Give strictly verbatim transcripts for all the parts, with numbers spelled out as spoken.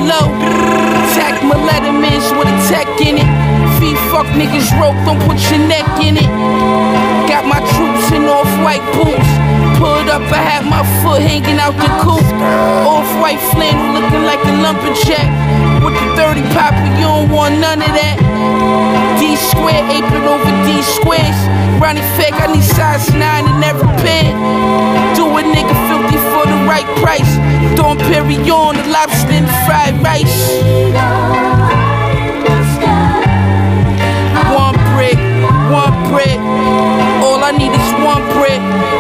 low. Attack my lettermans with a tech in it. Feet fuck niggas rope, don't put your neck in it. Got my troops in off-white boots. Pulled up, I had my foot hanging out the coop. Off-white flannel looking like a lumberjack. With the thirty popper, you don't want none of that. D square apron over D squares. Ronnie Fake, I need size nine in every pair. Do a nigga filthy for the right price. Don Perignon, the lobster and the fried rice. One brick, one brick. All I need is one brick.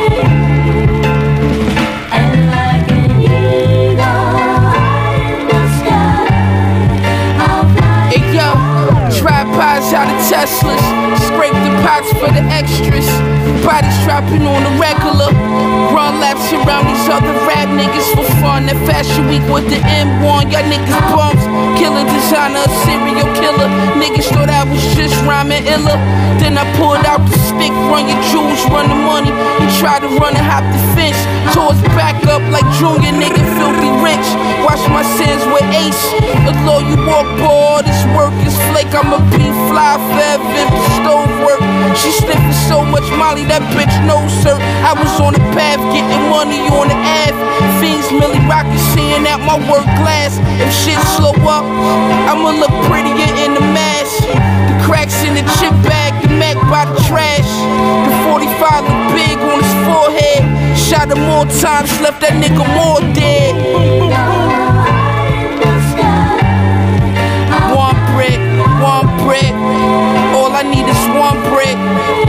Tripods out of Teslas, scrape the pots for the extras. Bodies dropping on the regular. Run laps around these other rap niggas for fun. That fashion week with the M one, y'all niggas bums. Killer designer, a serial killer. Niggas thought I was just rhyming iller. Then I pulled out the stick, run your jewels, run the money. He tried to run and hop the fence. Towards back up like Junior, nigga filthy rich. Watch my sins with Ace. Although you walk bored, this work is flake. I'ma be fly forever if the stove work. She sniffing so much Molly, that bitch knows her. I was on the path, getting money on the Ave. Fiends, Millie Rocket, seeing at my work glass. If shit slow up, I'ma look prettier in the mask. The cracks in the chip bag, the Mac by the trash. The forty-five look big on his forehead. Shot him more times, left that nigga more dead. One brick, one brick. All I need is one brick.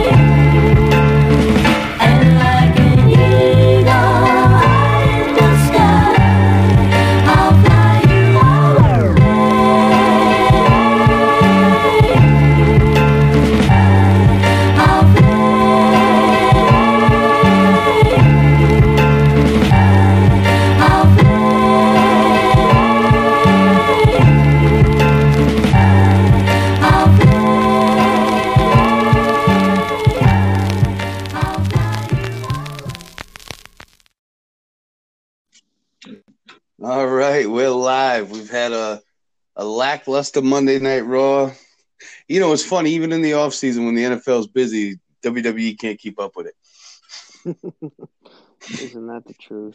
All right, we're live. We've had a, a lackluster Monday Night Raw. You know, it's funny, even in the offseason when the N F L is busy, W W E can't keep up with it. Isn't that the truth?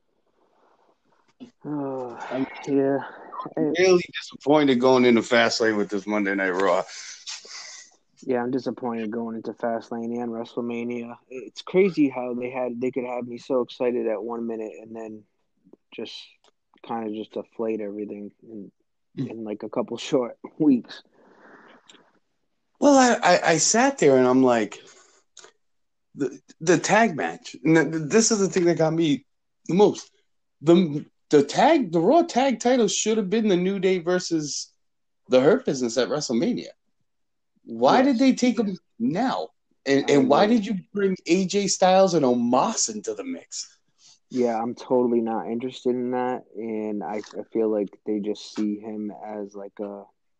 Oh, yeah. I'm really disappointed going into Fastlane with this Monday Night Raw. Yeah, I'm disappointed going into Fastlane and WrestleMania. It's crazy how they had they could have me so excited at one minute and then just kind of just deflate everything in, in like a couple short weeks. Well, I, I, I sat there and I'm like, the the tag match. And this is the thing that got me the most. The the tag the Raw tag title should have been the New Day versus the Hurt Business at WrestleMania. Why yes. did they take them now? And and why did you bring A J Styles and Omos into the mix? Yeah, I'm totally not interested in that, and I, I feel like they just see him as like a,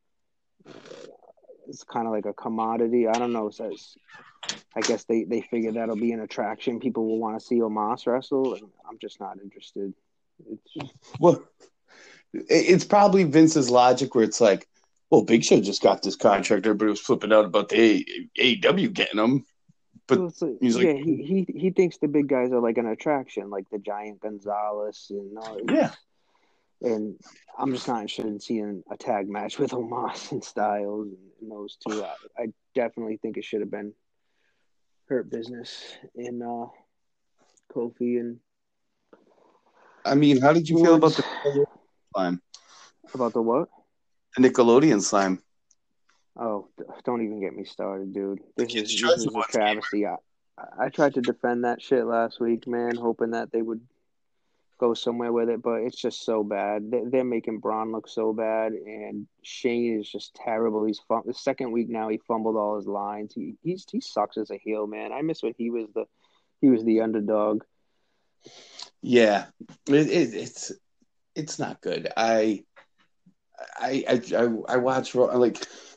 it's kind of like a commodity. I don't know. So I guess they, they figure that'll be an attraction. People will want to see Omos wrestle, and I'm just not interested. It's well, it's probably Vince's logic where it's like, well, Big Show just got this contract. Everybody was flipping out about the A E W getting him. But well, so, he's like, yeah, he, he he thinks the big guys are like an attraction, like the Giant Gonzalez and all. Yeah. And I'm just not interested in seeing a tag match with Omos and Styles and, and those two. I, I definitely think it should have been Hurt Business in uh, Kofi and. I mean, how did you feel about the slime? About the what? The Nickelodeon slime. Oh, don't even get me started, dude. This is, this is a travesty. I, I tried to defend that shit last week, man, hoping that they would go somewhere with it, but it's just so bad. They're making Braun look so bad, and Shane is just terrible. He's fum- the second week now. He fumbled all his lines. He he's he sucks as a heel, man. I miss when he was the he was the underdog. Yeah, it, it, it's it's not good. I I I I, I watch like.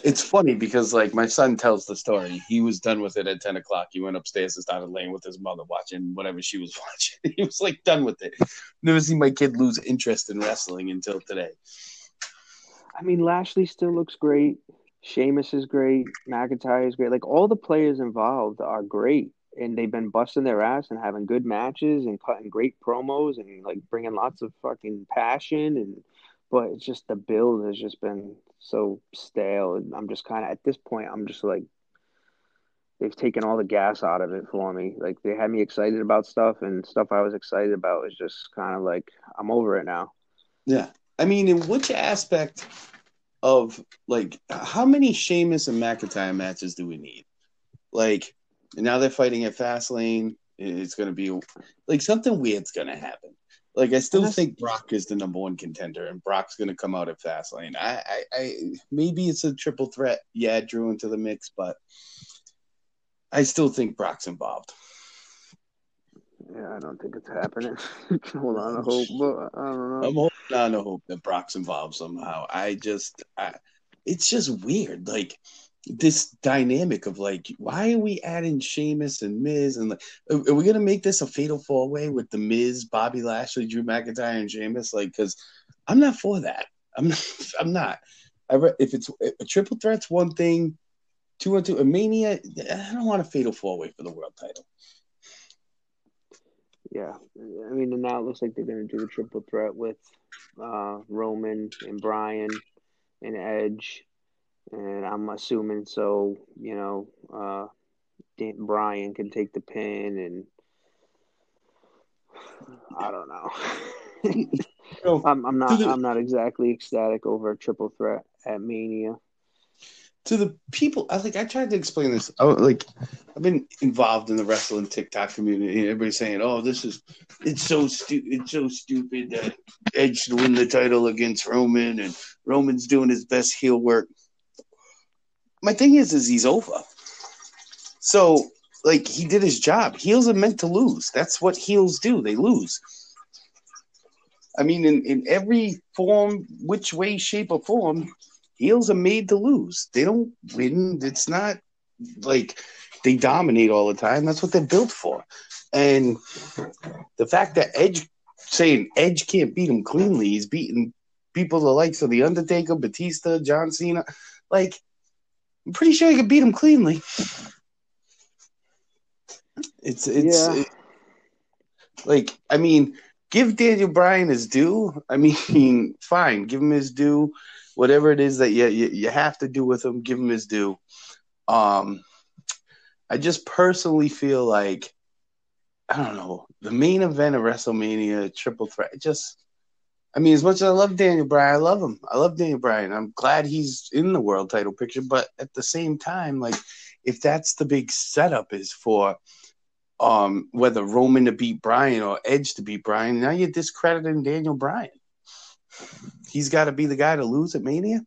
it's funny because like my son tells the story. He was done with it at ten o'clock. He went upstairs and started laying with his mother watching whatever she was watching. He was like done with it. Never seen my kid lose interest in wrestling until today. I mean, Lashley still looks great. Sheamus is great. McIntyre is great. Like, all the players involved are great. And they've been busting their ass and having good matches and cutting great promos and, like, bringing lots of fucking passion. And But it's just the build has just been so stale. And I'm just kind of, at this point, I'm just like, they've taken all the gas out of it for me. Like, they had me excited about stuff, and stuff I was excited about is just kind of like, I'm over it now. Yeah. I mean, in which aspect of, like, how many Sheamus and McIntyre matches do we need? Like, now they're fighting at Fastlane. It's going to be, like, something weird's going to happen. Like, I still think Brock is the number one contender, and Brock's going to come out at Fastlane. I, I, I, maybe it's a triple threat. Yeah, Drew into the mix, but I still think Brock's involved. Yeah, I don't think it's happening. Hold on to hope, but I don't know. I'm holding on to hope that Brock's involved somehow. I just, I, it's just weird. Like, this dynamic of, like, why are we adding Sheamus and Miz? And, like, are, are we going to make this a fatal four-way with the Miz, Bobby Lashley, Drew McIntyre, and Sheamus? Like, because I'm not for that. I'm not. I'm not. I re- if it's a triple threat's one thing, two on two, a Mania, I don't want a fatal four-way for the world title. Yeah, I mean, and now it looks like they're going to do the triple threat with uh, Roman and Bryan and Edge. And I'm assuming so, you know, uh, Dan- Bryan can take the pin, and I don't know. I'm, I'm not. The, I'm not exactly ecstatic over a triple threat at Mania. To the people, I like. I tried to explain this. Oh, like, I've been involved in the wrestling TikTok community, and everybody's saying, "Oh, this is it's so stupid. It's so stupid that Edge should win the title against Roman, and Roman's doing his best heel work." My thing is, is he's over. So, like, he did his job. Heels are meant to lose. That's what heels do. They lose. I mean, in, in every form, which way, shape, or form, heels are made to lose. They don't win. It's not like they dominate all the time. That's what they're built for. And the fact that Edge, saying Edge can't beat him cleanly, he's beating people the likes of The Undertaker, Batista, John Cena. Like, I'm pretty sure he could beat him cleanly. It's it's yeah. it, like, I mean, give Daniel Bryan his due. I mean, fine, give him his due. Whatever it is that you, you you have to do with him, give him his due. Um, I just personally feel like, I don't know, the main event of WrestleMania, triple threat, just. I mean, as much as I love Daniel Bryan, I love him. I love Daniel Bryan. I'm glad he's in the world title picture. But at the same time, like, if that's the big setup is for um, whether Roman to beat Bryan or Edge to beat Bryan, now you're discrediting Daniel Bryan. He's got to be the guy to lose at Mania?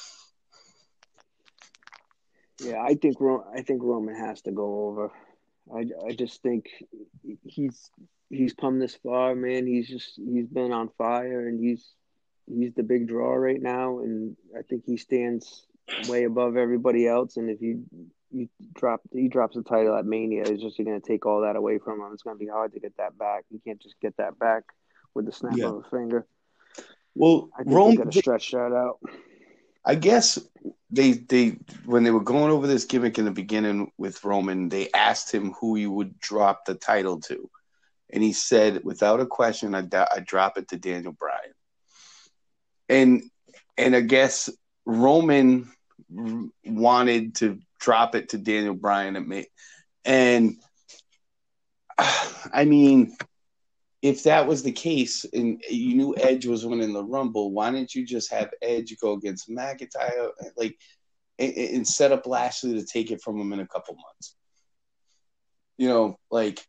Yeah, I think I think Roman has to go over. I, I just think he's he's come this far, man. He's just he's been on fire, and he's he's the big draw right now, and I think he stands way above everybody else. And if you you drop he drops the title at Mania, it's just you're gonna take all that away from him. It's gonna be hard to get that back. You can't just get that back with the snap yeah. of a finger. Well, I think Rome, they gotta stretch that out. I guess they they when they were going over this gimmick in the beginning with Roman, they asked him who he would drop the title to. And he said, without a question, I'd, I'd drop it to Daniel Bryan. And and I guess Roman wanted to drop it to Daniel Bryan. At me. And, I mean, if that was the case and you knew Edge was winning the Rumble, why didn't you just have Edge go against McIntyre, like, and, and set up Lashley to take it from him in a couple months? You know, like,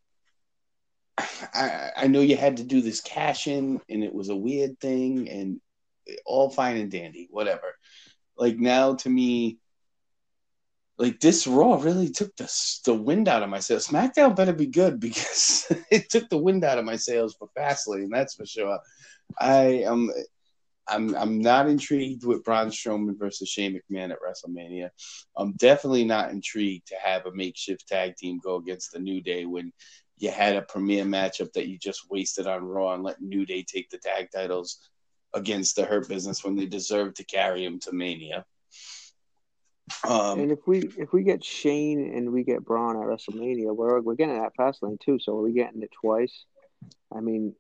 I, I know you had to do this cash in, and it was a weird thing, and all fine and dandy, whatever. Like, now to me, like, this Raw really took the the wind out of my sails. SmackDown better be good, because it took the wind out of my sails for Fastlane, that's for sure. I am, I'm I'm not intrigued with Braun Strowman versus Shane McMahon at WrestleMania. I'm definitely not intrigued to have a makeshift tag team go against the New Day when you had a premier matchup that you just wasted on Raw and let New Day take the tag titles against the Hurt Business when they deserve to carry them to Mania. Um, and if we if we get Shane and we get Braun at WrestleMania, we're we're getting that Fastlane too. So are we getting it twice? I mean,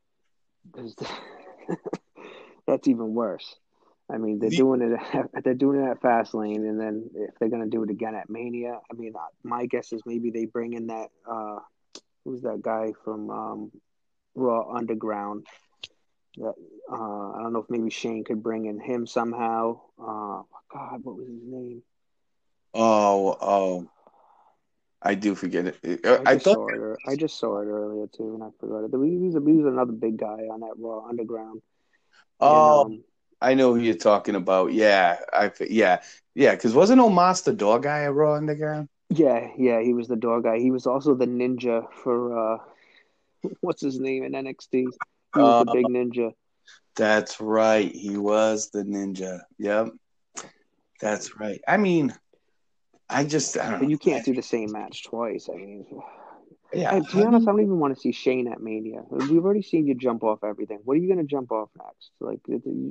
that's even worse. I mean, they're the, doing it. At, they're doing it at Fastlane, and then if they're gonna do it again at Mania, I mean, my guess is maybe they bring in that. Uh, who's that guy from um, Raw Underground? That uh, I don't know if maybe Shane could bring in him somehow. Uh, God, what was his name? Oh, oh, I do forget it. I, I just thought saw it. I just saw it earlier too, and I forgot it. He was, he was another big guy on that Raw Underground. And, Oh, um, I know who you're talking about. Yeah, I yeah yeah because wasn't Omos the door guy at Raw Underground? yeah, yeah, he was the door guy. He was also the ninja for uh, what's his name in N X T. He was Uh, the big ninja. that's right. He was the ninja. Yep, that's right. I mean, I just I don't But know. you can't do the same match twice. I mean, Yeah, and to be honest, I don't even want to see Shane at Mania. We've already seen you jump off everything. What are you going to jump off next? Like,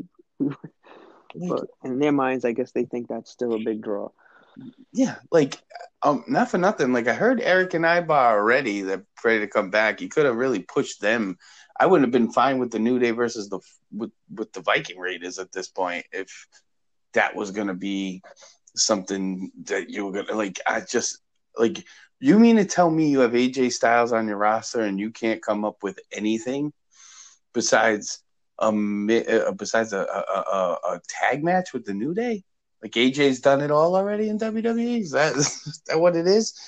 like but in their minds, I guess they think that's still a big draw. yeah, like um, not for nothing. Like I heard Eric and Ibar already that ready to come back. He could have really pushed them. I wouldn't have been fine with the New Day versus the with with the Viking Raiders at this point if that was going to be something that you were going to like. I just like you mean to tell me you have A J Styles on your roster and you can't come up with anything besides um besides a a, a, a tag match with the New Day? Like A J's done it all already in W W E. Is that is that what it is?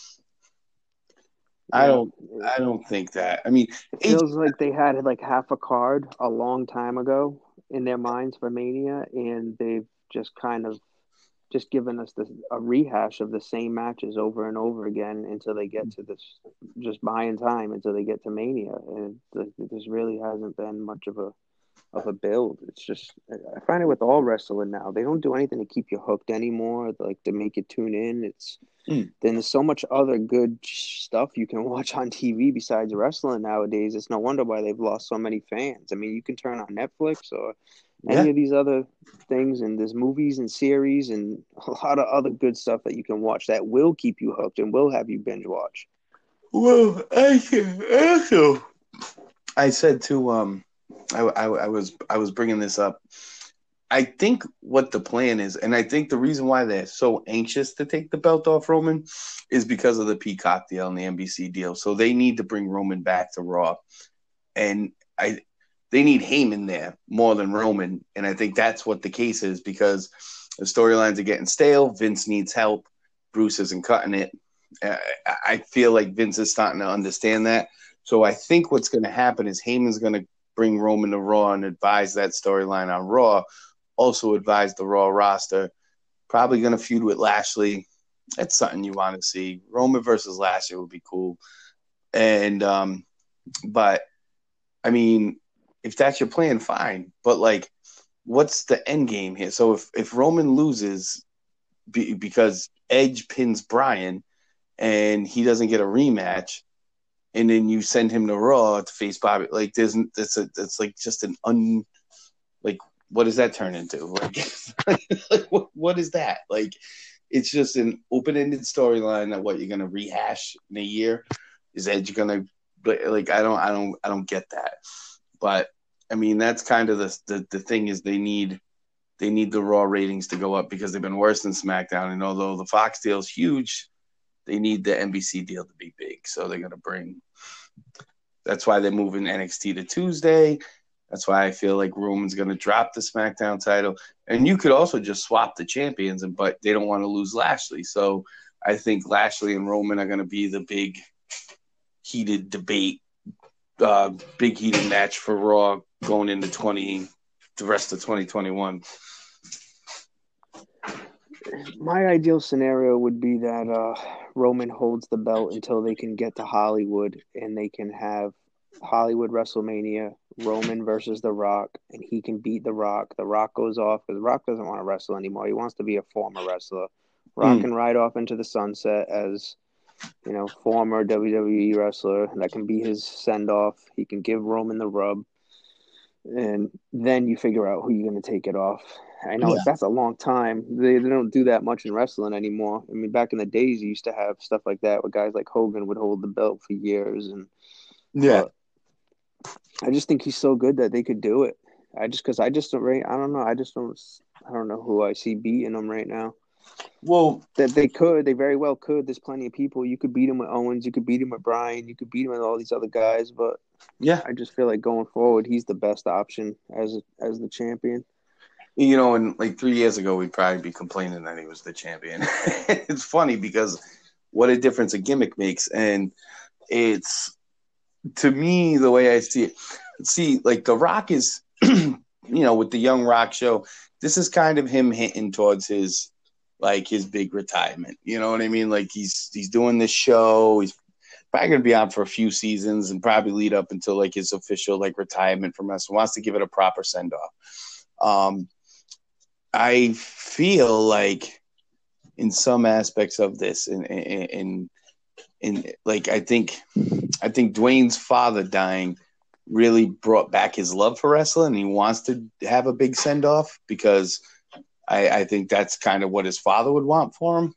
I Yeah, don't. I don't think that. I mean, it A J, feels like they had like half a card a long time ago in their minds for Mania, and they've just kind of just given us this a rehash of the same matches over and over again until they get to this, just buying time until they get to Mania, and it, this really hasn't been much of a of a build. It's just I find it with all wrestling now. They don't do anything to keep you hooked anymore, like to make you tune in. It's mm, then there's so much other good stuff you can watch on T V besides wrestling nowadays. It's no wonder why they've lost so many fans. I mean, you can turn on Netflix or yeah. any of these other things, and there's movies and series and a lot of other good stuff that you can watch that will keep you hooked and will have you binge watch. Well, I also I said to um, I, I, I was I was bringing this up. I think what the plan is, and I think the reason why they're so anxious to take the belt off Roman is because of the Peacock deal and the N B C deal. So they need to bring Roman back to Raw, and I they need Heyman there more than Roman, and I think that's what the case is because the storylines are getting stale. Vince needs help. Bruce isn't cutting it. Uh, I feel like Vince is starting to understand that. So I think what's going to happen is Heyman's going to bring Roman to Raw and advise that storyline on Raw. Also advise the Raw roster. Probably going to feud with Lashley. That's something you want to see. Roman versus Lashley would be cool. And um, but I mean, if that's your plan, fine. But like, what's the end game here? So if if Roman loses be, because Edge pins Bryan and he doesn't get a rematch, and then you send him to Raw to face Bobby, like there's it's a it's like just an un like what does that turn into? Like, like what, what is that? Like it's just an open-ended storyline that what you're gonna rehash in a year. Is Edge gonna like I don't I don't I don't get that. But I mean that's kind of the the, the thing is they need they need the Raw ratings to go up because they've been worse than SmackDown. And although the Fox deal is huge, they need the N B C deal to be big. So they're gonna bring that's why they're moving N X T to Tuesday. That's why I feel like Roman's going to drop the SmackDown title. And you could also just swap the champions, and but they don't want to lose Lashley. So I think Lashley and Roman are going to be the big heated debate, uh, big heated match for Raw going into twenty, the rest of twenty twenty-one. My ideal scenario would be that uh, Roman holds the belt until they can get to Hollywood and they can have Hollywood WrestleMania, Roman versus The Rock, and he can beat The Rock. The Rock goes off because The Rock doesn't want to wrestle anymore. He wants to be a former wrestler. Rock Mm. can ride off into the sunset as, you know, former W W E wrestler. That can be his send off. He can give Roman the rub, and then you figure out who you're going to take it off. I know Yeah. that's a long time. They, they don't do that much in wrestling anymore. I mean, back in the days, you used to have stuff like that where guys like Hogan would hold the belt for years. And Yeah. but I just think he's so good that they could do it. I just because I just don't. I don't know. I just don't. I don't know who I see beating him right now. Well, That they could. They very well could. There's plenty of people. You could beat him with Owens. You could beat him with Bryan. You could beat him with all these other guys. But yeah. I just feel like going forward, he's the best option as as the champion. You know, and like three years ago, we'd probably be complaining that he was the champion. It's funny because what a difference a gimmick makes. And it's, to me, the way I see it, see, like The Rock is, you know, with the Young Rock show, this is kind of him hinting towards his, like, his big retirement. You know what I mean? Like, he's he's doing this show. He's probably going to be on for a few seasons and probably lead up until, like, his official, like, retirement from wrestling. Wants to give it a proper send-off. Um, I feel like in some aspects of this, and in, in, in, like, I think, I think Dwayne's father dying really brought back his love for wrestling. He wants to have a big send off because I, I think that's kind of what his father would want for him.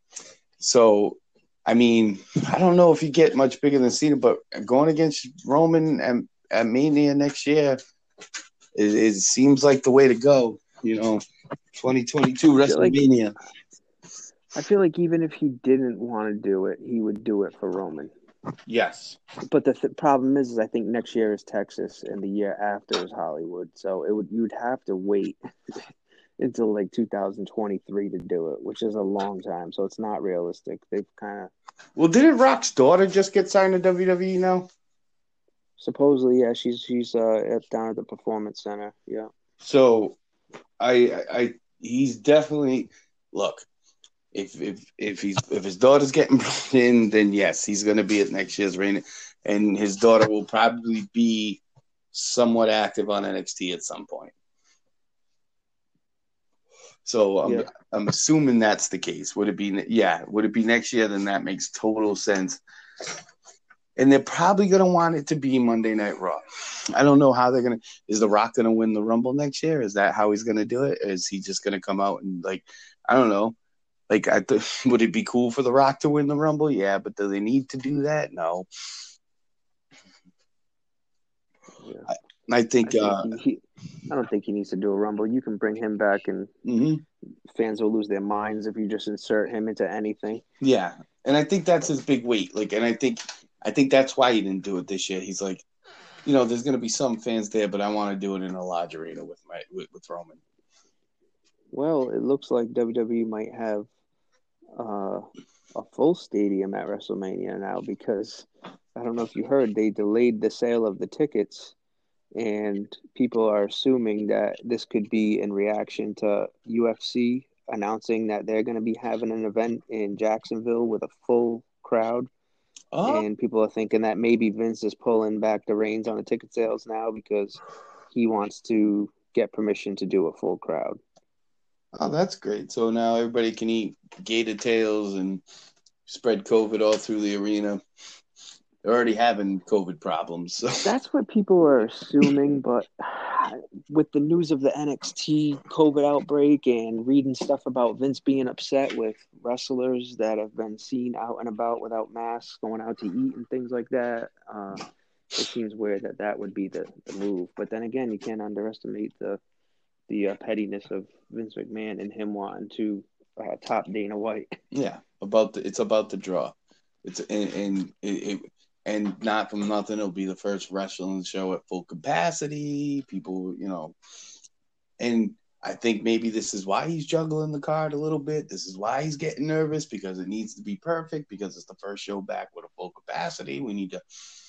So, I mean, I don't know if you get much bigger than Cena, but going against Roman at, at Mania next year, it, it seems like the way to go. You know, twenty twenty-two WrestleMania. Like, I feel like even if he didn't want to do it, he would do it for Roman. Yes. But the th- problem is, is I think next year is Texas and the year after is Hollywood. So it would you would have to wait until like two thousand twenty-three to do it, which is a long time. So it's not realistic. They've kind of Well, didn't Rock's daughter just get signed to W W E now? Supposedly, yeah, she's she's uh at, down at the Performance Center. Yeah. So, I, I, he's definitely look. If if if he's if his daughter's getting brought in, then yes, he's going to be at next year's reign, and his daughter will probably be somewhat active on N X T at some point. So I'm yeah. I'm assuming that's the case. Would it be yeah? Would it be next year? Then that makes total sense. And they're probably going to want it to be Monday Night Raw. I don't know how they're going to – is The Rock going to win the Rumble next year? Is that how he's going to do it? Is he just going to come out and, like, I don't know. Like, I th- would it be cool for The Rock to win the Rumble? Yeah, but do they need to do that? No. Yeah. I, I think, I, think uh, he, he, I don't think he needs to do a Rumble. You can bring him back and mm-hmm. fans will lose their minds if you just insert him into anything. Yeah, and I think that's his big weight. Like, and I think – I think that's why he didn't do it this year. He's like, you know, there's going to be some fans there, but I want to do it in a large arena with my with, with Roman. Well, it looks like W W E might have uh, a full stadium at WrestleMania now because I don't know if you heard, they delayed the sale of the tickets, and people are assuming that this could be in reaction to U F C announcing that they're going to be having an event in Jacksonville with a full crowd. Oh. And people are thinking that maybe Vince is pulling back the reins on the ticket sales now because he wants to get permission to do a full crowd. Oh, that's great. So now everybody can eat gator tails and spread COVID all through the arena. They're already having COVID problems. So. That's what people are assuming, but with the news of the N X T COVID outbreak and reading stuff about Vince being upset with wrestlers that have been seen out and about without masks, going out to eat and things like that, uh, it seems weird that that would be the, the move. But then again, you can't underestimate the the uh, pettiness of Vince McMahon and him wanting to uh, top Dana White. Yeah, about the, it's about the draw. It's and, and it, it And not from nothing, it'll be the first wrestling show at full capacity. People, you know, and I think maybe this is why he's juggling the card a little bit. This is why he's getting nervous because it needs to be perfect because it's the first show back with a full capacity. We need to.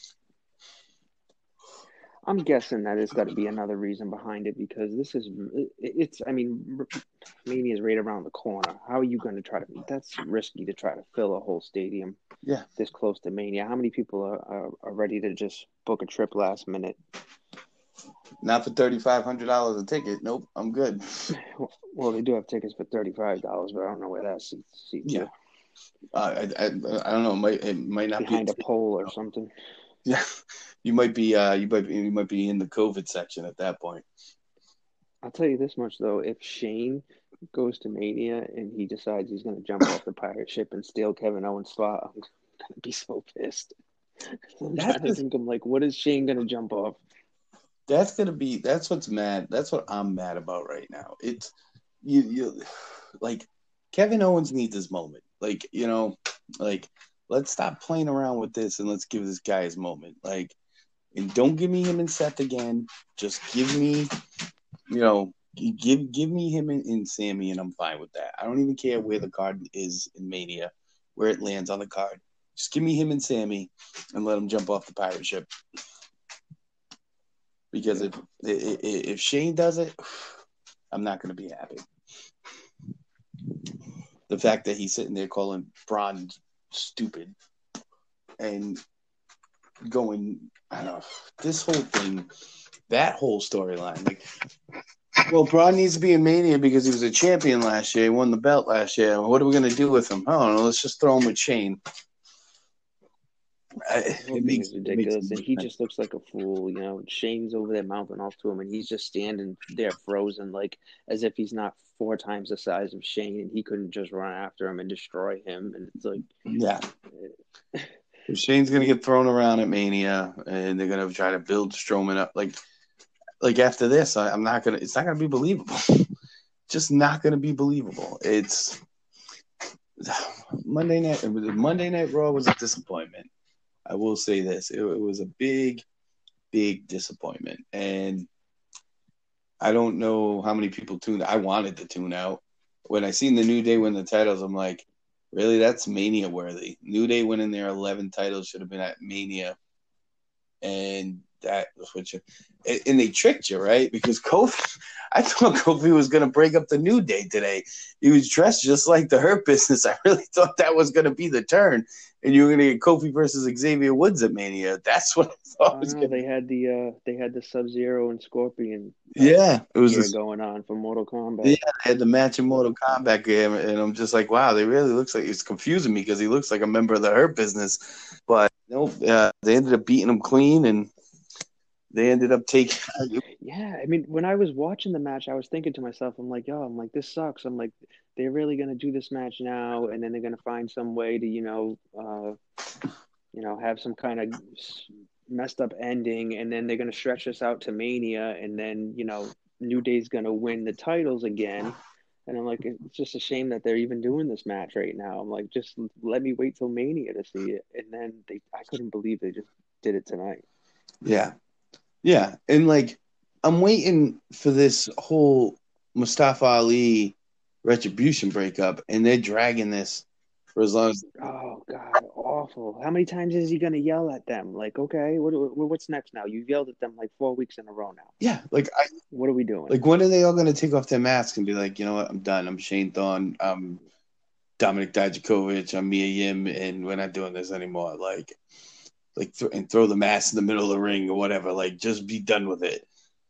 I'm guessing that it's got to be another reason behind it because this is, it's, I mean, Mania is right around the corner. How are you going to try to, that's risky to try to fill a whole stadium. Yeah. this close to Mania. How many people are, are, are ready to just book a trip last minute? Not for thirty-five hundred dollars a ticket. Nope, I'm good. Well, they do have tickets for thirty-five dollars, but I don't know where that seat seats Yeah. are. Uh, I, I I don't know. It might it might not behind be a pole or something. Yeah, you might be uh you might be you might be in the COVID section at that point. I'll tell you this much though: if Shane goes to Mania and he decides he's going to jump off the pirate ship and steal Kevin Owens' spot, I'm going to be so pissed. I'm That's trying to think. I'm like, what is Shane going to jump off? That's gonna be that's what's mad. That's what I'm mad about right now. It's you you like Kevin Owens needs his moment. Like, you know, like let's stop playing around with this and let's give this guy his moment. Like, and don't give me him and Seth again. Just give me, you know, give give me him and, and Sammy, and I'm fine with that. I don't even care where the card is in Mania, where it lands on the card. Just give me him and Sammy, and let him jump off the pirate ship. Because if if Shane does it, I'm not going to be happy. The fact that he's sitting there calling Braun stupid and going, I don't know, this whole thing, that whole storyline, like, well, Braun needs to be in Mania because he was a champion last year. He won the belt last year. What are we going to do with him? I don't know. Let's just throw him with Shane. I, it makes ridiculous, makes and he just looks like a fool. You know, Shane's over there mouthing off to him, and he's just standing there frozen, like as if he's not four times the size of Shane, and he couldn't just run after him and destroy him. And it's like, yeah, Shane's gonna get thrown around at Mania, and they're gonna try to build Strowman up. Like, like after this, I, I'm not gonna. It's not gonna be believable. Just not gonna be believable. It's Monday night. Monday Night Raw was a disappointment. I will say this. It, it was a big, big disappointment. And I don't know how many people tuned. I wanted to tune out. When I seen the New Day win the titles, I'm like, really? That's Mania worthy. New Day winning their eleven titles should have been at Mania. And that was what you – and they tricked you, right? Because Kofi – I thought Kofi was going to break up the New Day today. He was dressed just like the Hurt Business. I really thought that was going to be the turn. And you were going to get Kofi versus Xavier Woods at Mania. That's what I thought. Oh, was no, gonna... they had the uh, they had the Sub-Zero and Scorpion. Uh, yeah, it was this... going on for Mortal Kombat. Yeah, they had the match in Mortal Kombat game, and I'm just like, wow, they really looks like it's confusing me because he looks like a member of the Hurt Business, but nope, uh, they ended up beating him clean, and they ended up taking. Yeah, I mean, when I was watching the match, I was thinking to myself, I'm like, yo, I'm like, this sucks. I'm like, they're really gonna do this match now, and then they're gonna find some way to, you know, uh, you know, have some kind of messed up ending, and then they're gonna stretch this out to Mania, and then, you know, New Day's gonna win the titles again. And I'm like, it's just a shame that they're even doing this match right now. I'm like, just let me wait till Mania to see it. And then they, I couldn't believe they just did it tonight. Yeah. Yeah. And like, I'm waiting for this whole Mustafa Ali Retribution breakup, and they're dragging this for as long as. Oh God, awful! How many times is he gonna yell at them? Like, okay, what, what's next now? You've yelled at them like four weeks in a row now. Yeah, like I. What are we doing? Like, when are they all gonna take off their masks and be like, you know what, I'm done. I'm Shane Thorne. I'm Dominic Dijakovic. I'm Mia Yim, and we're not doing this anymore. Like, like, th- and throw the mask in the middle of the ring or whatever. Like, just be done with it.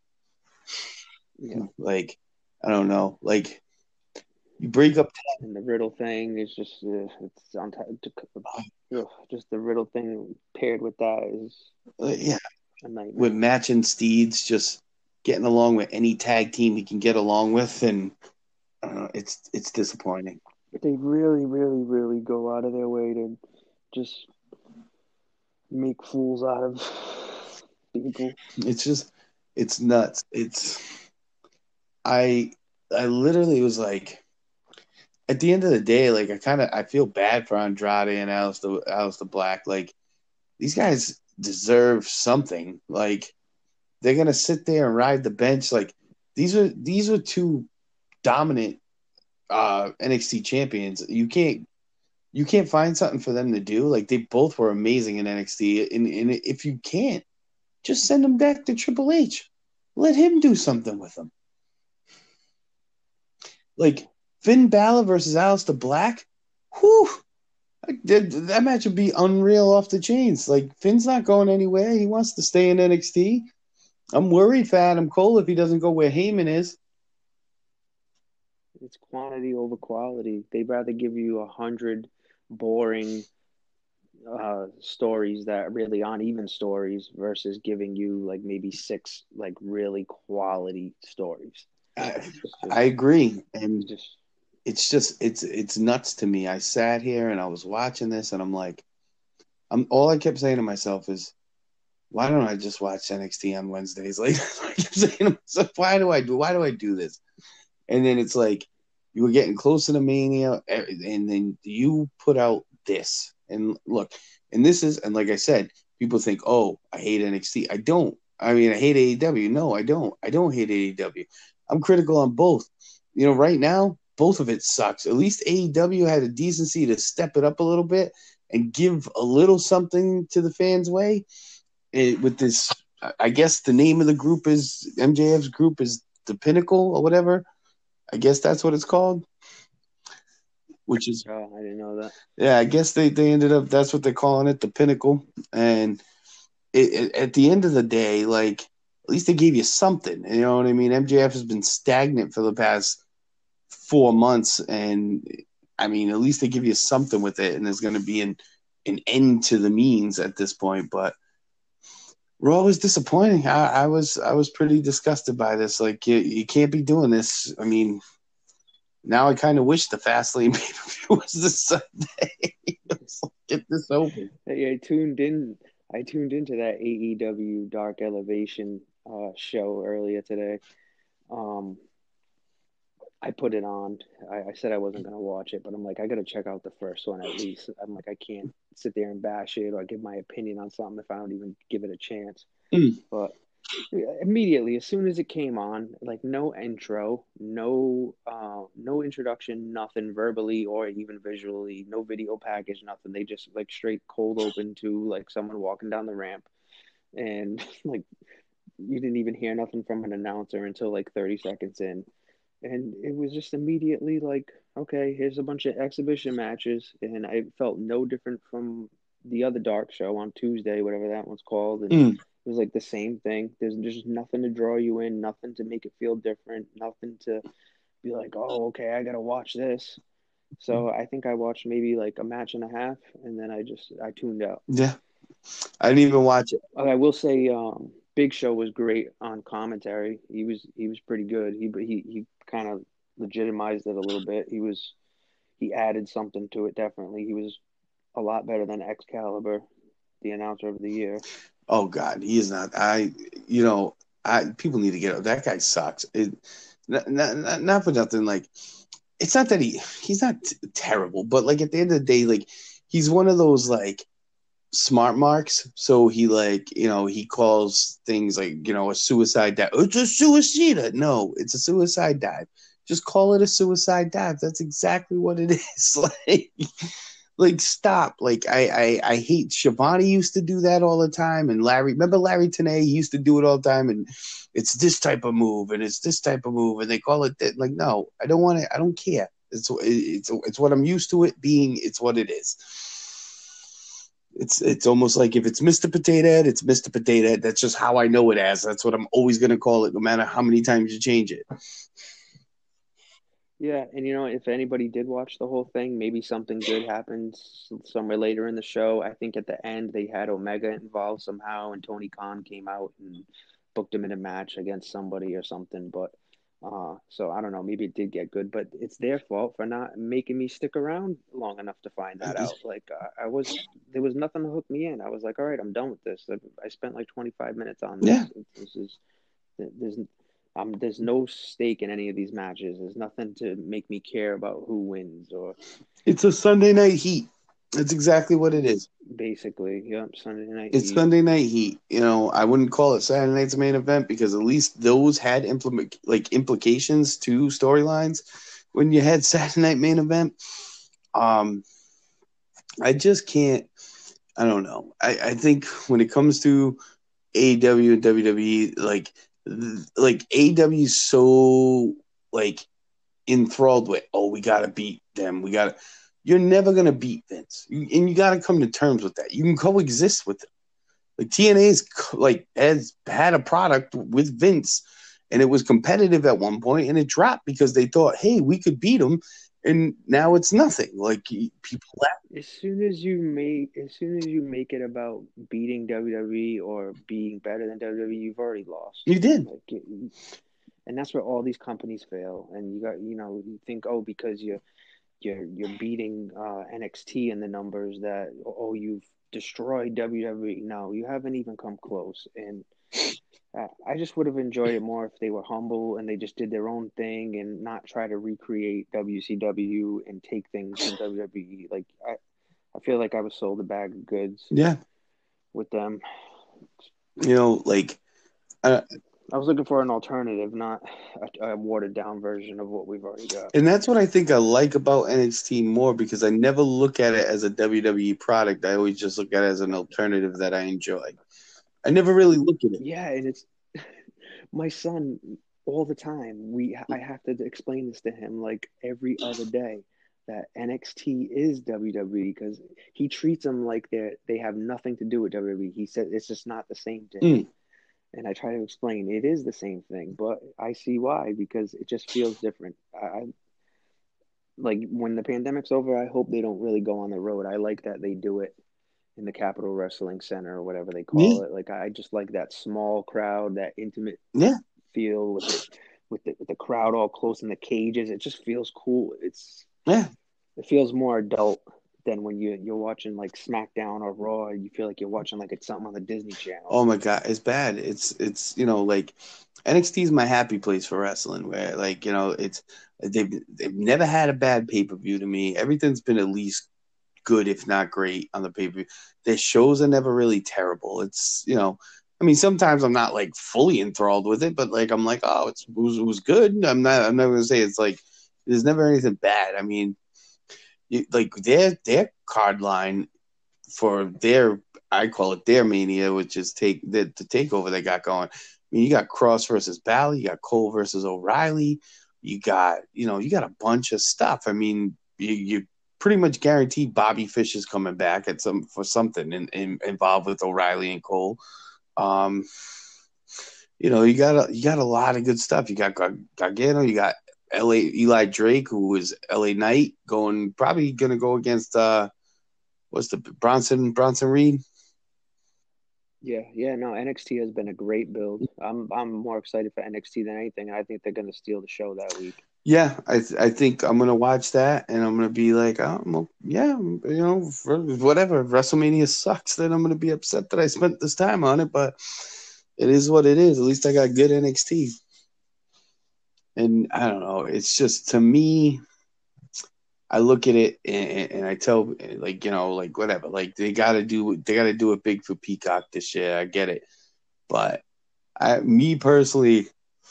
Yeah. Like, I don't know. Like, you break up. And the Riddle thing is just, uh, it's on top. Uh, just the Riddle thing paired with that is, uh, yeah, a nightmare. With matching steeds, just getting along with any tag team he can get along with, and I don't know, it's it's disappointing. They really, really, really go out of their way to just make fools out of people. It's just, it's nuts. It's, I, I literally was like, at the end of the day, like I kind of, I feel bad for Andrade and Aleister, Aleister Black. Like, these guys deserve something. Like, they're gonna sit there and ride the bench. Like, these are these are two dominant uh, N X T champions. You can't you can't find something for them to do. Like, they both were amazing in N X T. And, and if you can't, just send them back to Triple H. Let him do something with them. Like, Finn Balor versus Aleister Black. Whew. That match would be unreal off the chains. Like, Finn's not going anywhere. He wants to stay in N X T. I'm worried for Adam Cole if he doesn't go where Heyman is. It's quantity over quality. They'd rather give you a hundred boring uh, stories that really aren't even stories versus giving you like maybe six like really quality stories. I, just, I agree, and just it's just it's it's nuts to me. I sat here and I was watching this, and I'm like, I'm all I kept saying to myself is, why don't I just watch N X T on Wednesdays? Like, I kept saying to myself, why do I do why do I do this? And then it's like you were getting closer to Mania, and then you put out this. And look, and this is, and like I said, people think, oh, I hate N X T. I don't. I mean, I hate A E W. No, I don't. I don't hate A E W. I'm critical on both. You know, right now, both of it sucks. At least A E W had a decency to step it up a little bit and give a little something to the fans' way. It, with this, I guess the name of the group is, M J F's group is The Pinnacle or whatever. I guess that's what it's called. Which is, oh, I didn't know that. Yeah, I guess they, they ended up, that's what they're calling it, the Pinnacle. And it, it, at the end of the day, like, at least they gave you something. You know what I mean? M J F has been stagnant for the past four months. And, I mean, at least they give you something with it. And there's going to be an, an end to the means at this point. But Raw was disappointing. I, I was I was pretty disgusted by this. Like, you, you can't be doing this. I mean, now I kind of wish the Fastlane pay-per-view was this Sunday. Like, get this open. Hey, I tuned in. I tuned into that A E W Dark Elevation uh, show earlier today. Um, I put it on. I, I said I wasn't going to watch it, but I'm like, I got to check out the first one at least. I'm like, I can't sit there and bash it or give my opinion on something if I don't even give it a chance. Mm. But immediately, as soon as it came on, like no intro, no uh, no introduction, nothing verbally or even visually, no video package, nothing. They just like straight cold open to like someone walking down the ramp. And like you didn't even hear nothing from an announcer until like thirty seconds in. And it was just immediately like, okay, here's a bunch of exhibition matches. And I felt no different from the other Dark show on Tuesday, whatever that one's called. And mm. it was like the same thing. There's just nothing to draw you in, nothing to make it feel different, nothing to be like, oh, okay, I got to watch this. So I think I watched maybe like a match and a half, and then I just, I tuned out. Yeah. I didn't even watch it. I will say, um, Big Show was great on commentary. He was he was pretty good. He he he kind of legitimized it a little bit. He was he added something to it. Definitely, he was a lot better than Excalibur, the announcer of the year. Oh God, he is not. I you know I people need to get that guy sucks. It not not, not for nothing. Like it's not that he he's not t- terrible, but like at the end of the day, like he's one of those like. Smart marks, so he like you know he calls things like you know a suicide dive. It's a suicide. No, it's a suicide dive. Just call it a suicide dive. That's exactly what it is. like, like stop. Like I, I, I hate. Shivani used to do that all the time, and Larry. Remember Larry Tenay used to do it all the time, and it's this type of move, and it's this type of move, and they call it that. Like no, I don't want it. I don't care. It's it's it's what I'm used to it being. It's what it is. It's it's almost like if it's Mister Potato Head, it's Mister Potato Head. That's just how I know it as. That's what I'm always going to call it, no matter how many times you change it. Yeah, and you know, if anybody did watch the whole thing, maybe something good happened somewhere later in the show. I think at the end they had Omega involved somehow, and Tony Khan came out and booked him in a match against somebody or something. But Uh, so I don't know, maybe it did get good, but it's their fault for not making me stick around long enough to find that out. Like uh, I was, there was nothing to hook me in. I was like, all right, I'm done with this. I, I spent like twenty-five minutes on this. Yeah. This is, there's, um, there's no stake in any of these matches. There's nothing to make me care about who wins or. It's a Sunday night heat. That's exactly what it is. Basically, yep, Sunday night It's heat. Sunday night heat. You know, I wouldn't call it Saturday night's main event because at least those had implement like implications to storylines when you had Saturday night main event. Um, I just can't. I don't know. I, I think when it comes to A E W and W W E, like like A E W is so like enthralled with, oh, we gotta beat them. We gotta. you're never gonna beat Vince, you, and you got to come to terms with that. You can coexist with it. Like T N A's like has had a product with Vince, and it was competitive at one point, and it dropped because they thought, hey, we could beat him, and now it's nothing. Like people laugh. As soon as you make, as soon as you make it about beating W W E or being better than W W E, you've already lost. You did. Like, it, and that's where all these companies fail. And you got, you know, you think, oh, because you're you're you're beating uh, N X T in the numbers that, oh, you've destroyed W W E. No, you haven't even come close. And uh, I just would have enjoyed it more if they were humble and they just did their own thing and not try to recreate W C W and take things from W W E. Like I, I feel like I was sold a bag of goods. Yeah, with them. You know, like. Uh, I was looking for an alternative, not a, a watered down version of what we've already got. And that's what I think I like about N X T more, because I never look at it as a W W E product. I always just look at it as an alternative that I enjoy. I never really look at it. Yeah, and it's my son all the time. We I have to explain this to him like every other day that N X T is W W E because he treats them like they they have nothing to do with W W E. He said it's just not the same thing. Mm. And I try to explain it is the same thing, but I see why, because it just feels different. I, like when the pandemic's over, I hope they don't really go on the road. I like that they do it in the Capitol Wrestling Center or whatever they call yeah. it. Like I just like that small crowd, that intimate yeah. feel with it, with the with the crowd all close in the cages. It just feels cool. It's yeah. It feels more adult than when you you're watching like SmackDown or Raw. You feel like you're watching like it's something on the Disney Channel. Oh my God, it's bad. It's it's you know like N X T is my happy place for wrestling, where like you know it's they've they've never had a bad pay per view to me. Everything's been at least good, if not great, on the pay per view. Their shows are never really terrible. It's you know. I mean, sometimes I'm not like fully enthralled with it, but like I'm like, oh, it's, it was, it was good. I'm not. I'm never gonna say it's like there's never anything bad. I mean, you, like their their card line for their, I call it their Mania, which is take the, the takeover they got going. I mean, you got Cross versus Balor, you got Cole versus O'Reilly, you got you know you got a bunch of stuff. I mean, you you pretty much guaranteed Bobby Fish is coming back at some for something in, in, involved with O'Reilly and Cole. Um, you know, you got a you got a lot of good stuff. You got Gargano, you got L A Eli Drake, who is L A Knight, going probably going to go against uh, what's the Bronson Bronson Reed. Yeah, yeah, no, N X T has been a great build. I'm I'm more excited for N X T than anything. I think they're going to steal the show that week. Yeah, I th- I think I'm gonna watch that, and I'm gonna be like, oh, well, yeah, you know, whatever. If WrestleMania sucks, then I'm gonna be upset that I spent this time on it. But it is what it is. At least I got good N X T, and I don't know. It's just, to me, I look at it and, and I tell, like, you know, like whatever, like they gotta do they gotta do it big for Peacock this year. I get it, but I, me personally.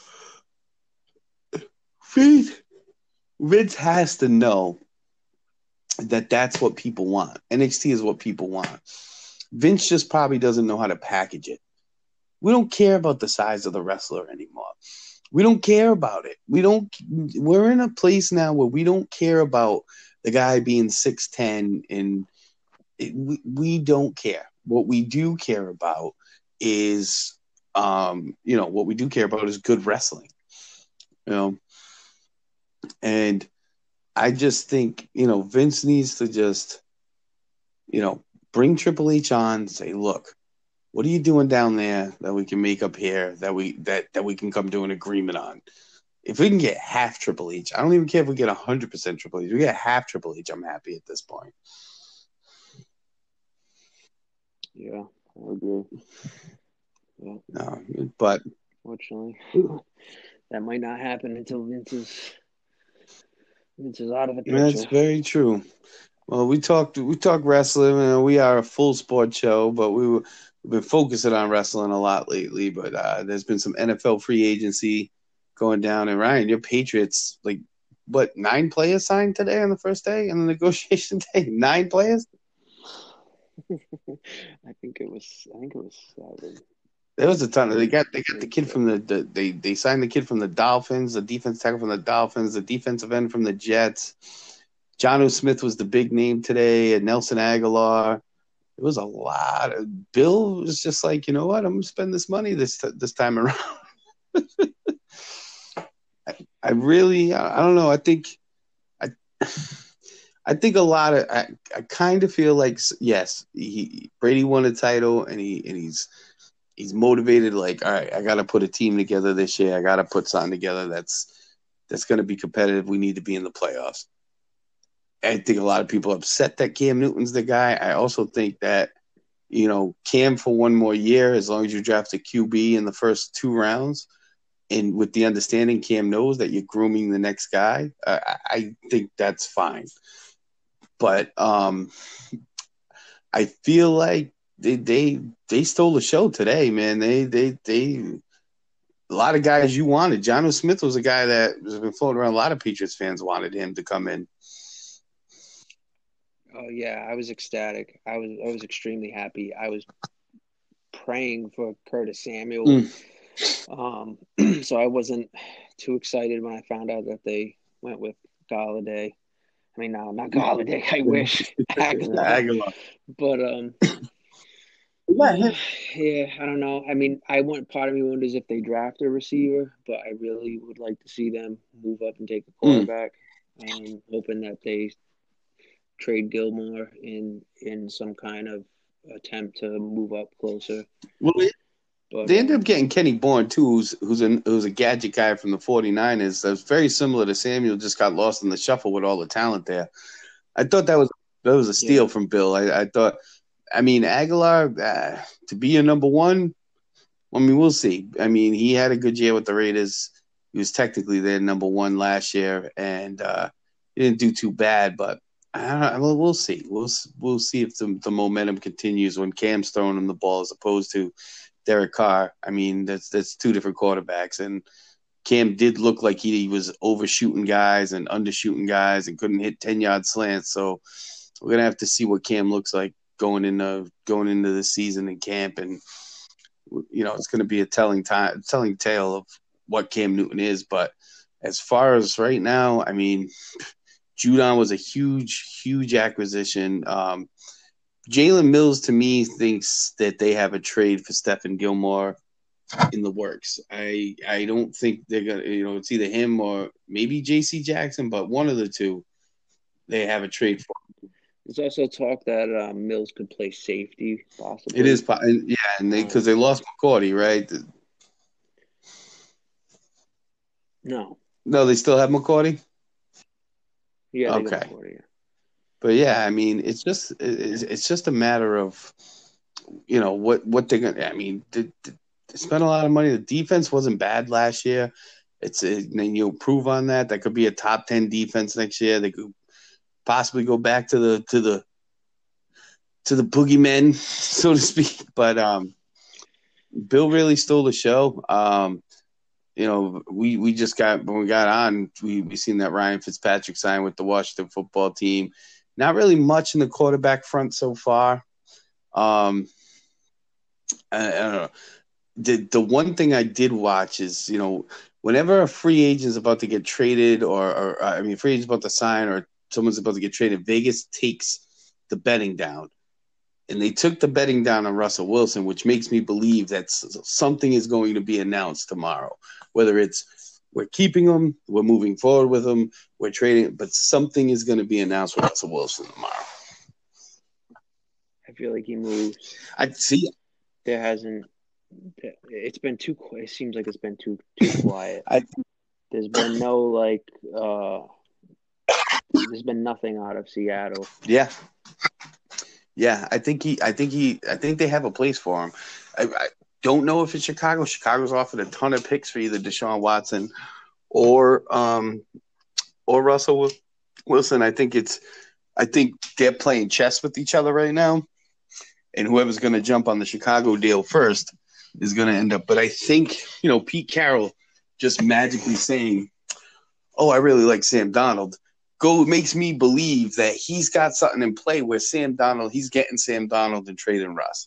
Vince has to know that that's what people want. N X T is what people want. Vince just probably doesn't know how to package it. We don't care about the size of the wrestler anymore. We don't care about it. We don't. We're in a place now where we don't care about the guy being six ten, and it, we, we don't care. What we do care about is, um, you know, what we do care about is good wrestling. You know. And I just think, you know, Vince needs to just, you know, bring Triple H on and say, look, what are you doing down there that we can make up here, that we that, that we can come to an agreement on? If we can get half Triple H, I don't even care if we get one hundred percent Triple H. We get half Triple H, I'm happy at this point. Yeah, I agree. Yeah. No, but fortunately, that might not happen until Vince is Vince is out of the picture. That's very true. Well, we talked we talked wrestling, and we are a full sport show, but we were, we've been focusing on wrestling a lot lately. But uh, there's been some N F L free agency going down. And Ryan, your Patriots, like, what, nine players signed today on the first day on the negotiation day? Nine players? I think it was. I think it was seven. There was a ton. They got they got the kid from the, the they they signed the kid from the Dolphins, the defense tackle from the Dolphins, the defensive end from the Jets, Jonnu Smith was the big name today, and Nelson Aguilar. It was a lot. Of, Bill was just like, you know what? I'm going to spend this money this this time around. I, I really, I, I don't know. I think, I, I think a lot of. I, I kind of feel like yes, he, Brady won a title, and he and he's he's motivated. Like, all right, I got to put a team together this year. I got to put something together that's that's going to be competitive. We need to be in the playoffs. I think a lot of people are upset that Cam Newton's the guy. I also think that, you know, Cam for one more year, as long as you draft a Q B in the first two rounds, and with the understanding Cam knows that you're grooming the next guy, uh, I think that's fine. But um, I feel like they they they stole the show today, man. They they they a lot of guys you wanted. Jonnu Smith was a guy that has been floating around. A lot of Patriots fans wanted him to come in. Oh yeah, I was ecstatic. I was I was extremely happy. I was praying for Curtis Samuel. Mm. Um, so I wasn't too excited when I found out that they went with Golladay. I mean, no, not Golladay. I wish Aguilar. Aguilar. But um, yeah, yeah, I don't know. I mean, I want part of me wonders if they draft a receiver, but I really would like to see them move up and take a quarterback. Mm. Um, hoping that they trade Gilmore in in some kind of attempt to move up closer. Well, they, but, they ended um, up getting Kenny Bourne too, who's who's a who's a gadget guy from the forty-niners. That's very similar to Samuel, just got lost in the shuffle with all the talent there. I thought that was that was a steal yeah. from Bill. I, I thought, I mean, Aguilar uh, to be a number one. I mean, we'll see. I mean, he had a good year with the Raiders. He was technically their number one last year, and uh, he didn't do too bad, but. I don't know, we'll see. We'll we'll see if the, the momentum continues when Cam's throwing him the ball as opposed to Derek Carr. I mean, that's that's two different quarterbacks, and Cam did look like he, he was overshooting guys and undershooting guys and couldn't hit ten yard slants. So we're gonna have to see what Cam looks like going into going into the season in camp, and you know it's going to be a telling time, telling tale of what Cam Newton is. But as far as right now, I mean. Judon was a huge, huge acquisition. Um, Jalen Mills, to me, thinks that they have a trade for Stephon Gilmore in the works. I I don't think they're gonna. You know, it's either him or maybe J C Jackson, but one of the two, they have a trade for. There's also talk that uh, Mills could play safety, possibly. It is, yeah, and they because they lost McCourty, right? No, no, they still have McCourty. Yeah. Okay. But yeah, I mean, it's just it's, it's just a matter of, you know, what what they're gonna. I mean, they, they spent a lot of money. The defense wasn't bad last year. It's a, you know, prove on that. That could be a top ten defense next year. They could possibly go back to the to the to the boogeymen, so to speak. But um, Bill really stole the show. Um. You know, we, we just got when we got on, we we seen that Ryan Fitzpatrick signed with the Washington football team. Not really much in the quarterback front so far. Um, I, I don't know. The the one thing I did watch is, you know, whenever a free agent is about to get traded, or, or I mean, free agent's about to sign, or someone's about to get traded, Vegas takes the betting down. And they took the betting down on Russell Wilson, which makes me believe that something is going to be announced tomorrow. Whether it's we're keeping him, we're moving forward with him, we're trading, but something is going to be announced with Russell Wilson tomorrow. I feel like he moves. I see. There hasn't. It's been too. It seems like it's been too too quiet. I, There's been no like. Uh, there's been nothing out of Seattle. Yeah. Yeah, I think he. I think he. I think they have a place for him. I, I don't know if it's Chicago. Chicago's offered a ton of picks for either Deshaun Watson or um or Russell Wilson. I think it's. I think they're playing chess with each other right now, and whoever's going to jump on the Chicago deal first is going to end up. But I think you know Pete Carroll just magically saying, "Oh, I really like Sam Darnold." Go makes me believe that he's got something in play where Sam Darnold, he's getting Sam Darnold and trading Russ.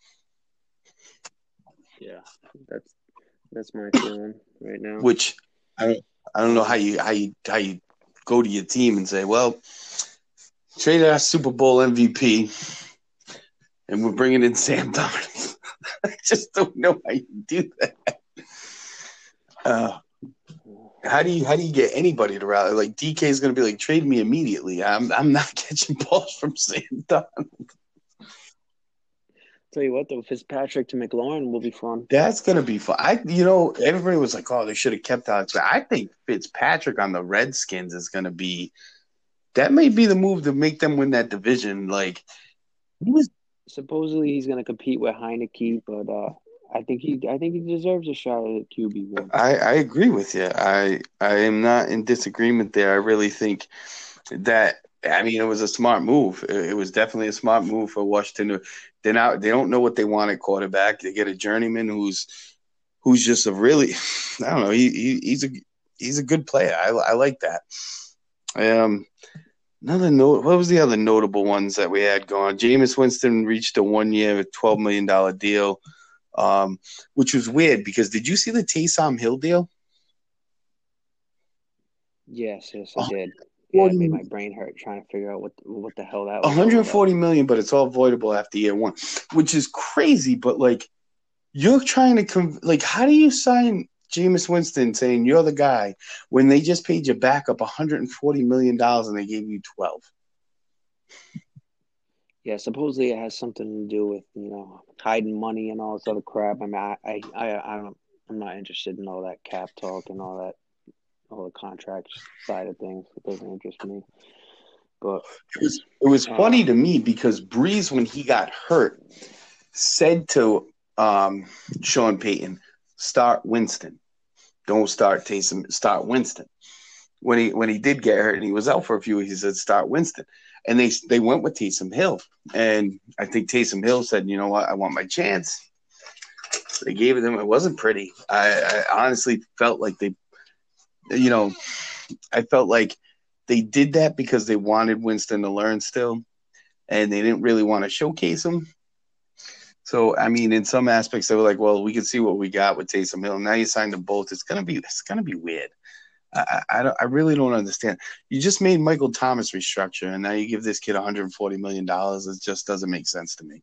Yeah, that's that's my feeling right now. Which I don't I don't know how you how you how you go to your team and say, well, traded our Super Bowl M V P, and we're bringing in Sam Darnold. I just don't know how you do that. Uh, how do you how do you get anybody to rally? Like D K is going to be like, trade me immediately. I'm I'm not catching balls from Sam Darnold. Tell you what, though, Fitzpatrick to McLaurin will be fun. That's going to be fun. I, you know, everybody was like, "Oh, they should have kept Alex." I think Fitzpatrick on the Redskins is going to be. That may be the move to make them win that division. Like he was supposedly he's going to compete with Heineke, but uh, I think he, I think he deserves a shot at Q B one. I, I agree with you. I, I am not in disagreement there. I really think that. I mean, it was a smart move. It was definitely a smart move for Washington. They're not. They don't know what they want at quarterback. They get a journeyman who's, who's just a really, I don't know. He, he he's a he's a good player. I, I like that. Um. Another note. What was the other notable ones that we had going? Jameis Winston reached a one-year, twelve million dollar deal, um, which was weird because did you see the Taysom Hill deal? Yes, yes, I did. Yeah, it made my brain hurt trying to figure out what what the hell that was. one hundred forty million, but it's all voidable after year one, which is crazy. But like, you're trying to conv- like, how do you sign Jameis Winston saying you're the guy when they just paid your backup one hundred forty million dollars and they gave you twelve? Yeah, supposedly it has something to do with, you know, hiding money and all this other crap. I mean, I, I, I, I don't, I'm not interested in all that cap talk and all that, all the contract side of things. It doesn't interest me. But it was, it was uh, funny to me because Breeze, when he got hurt, said to um, Sean Payton, "Start Winston. Don't start Taysom. Start Winston." When he when he did get hurt and he was out for a few weeks, he said, "Start Winston." And they they went with Taysom Hill. And I think Taysom Hill said, "You know what? I want my chance." So they gave it him. It wasn't pretty. I, I honestly felt like they, you know, I felt like they did that because they wanted Winston to learn still, and they didn't really want to showcase him. So, I mean, in some aspects, they were like, "Well, we can see what we got with Taysom Hill. Now you signed them both. It's gonna be it's gonna be weird." I, I, I really don't understand. You just made Michael Thomas restructure, and now you give this kid one hundred forty million dollars. It just doesn't make sense to me.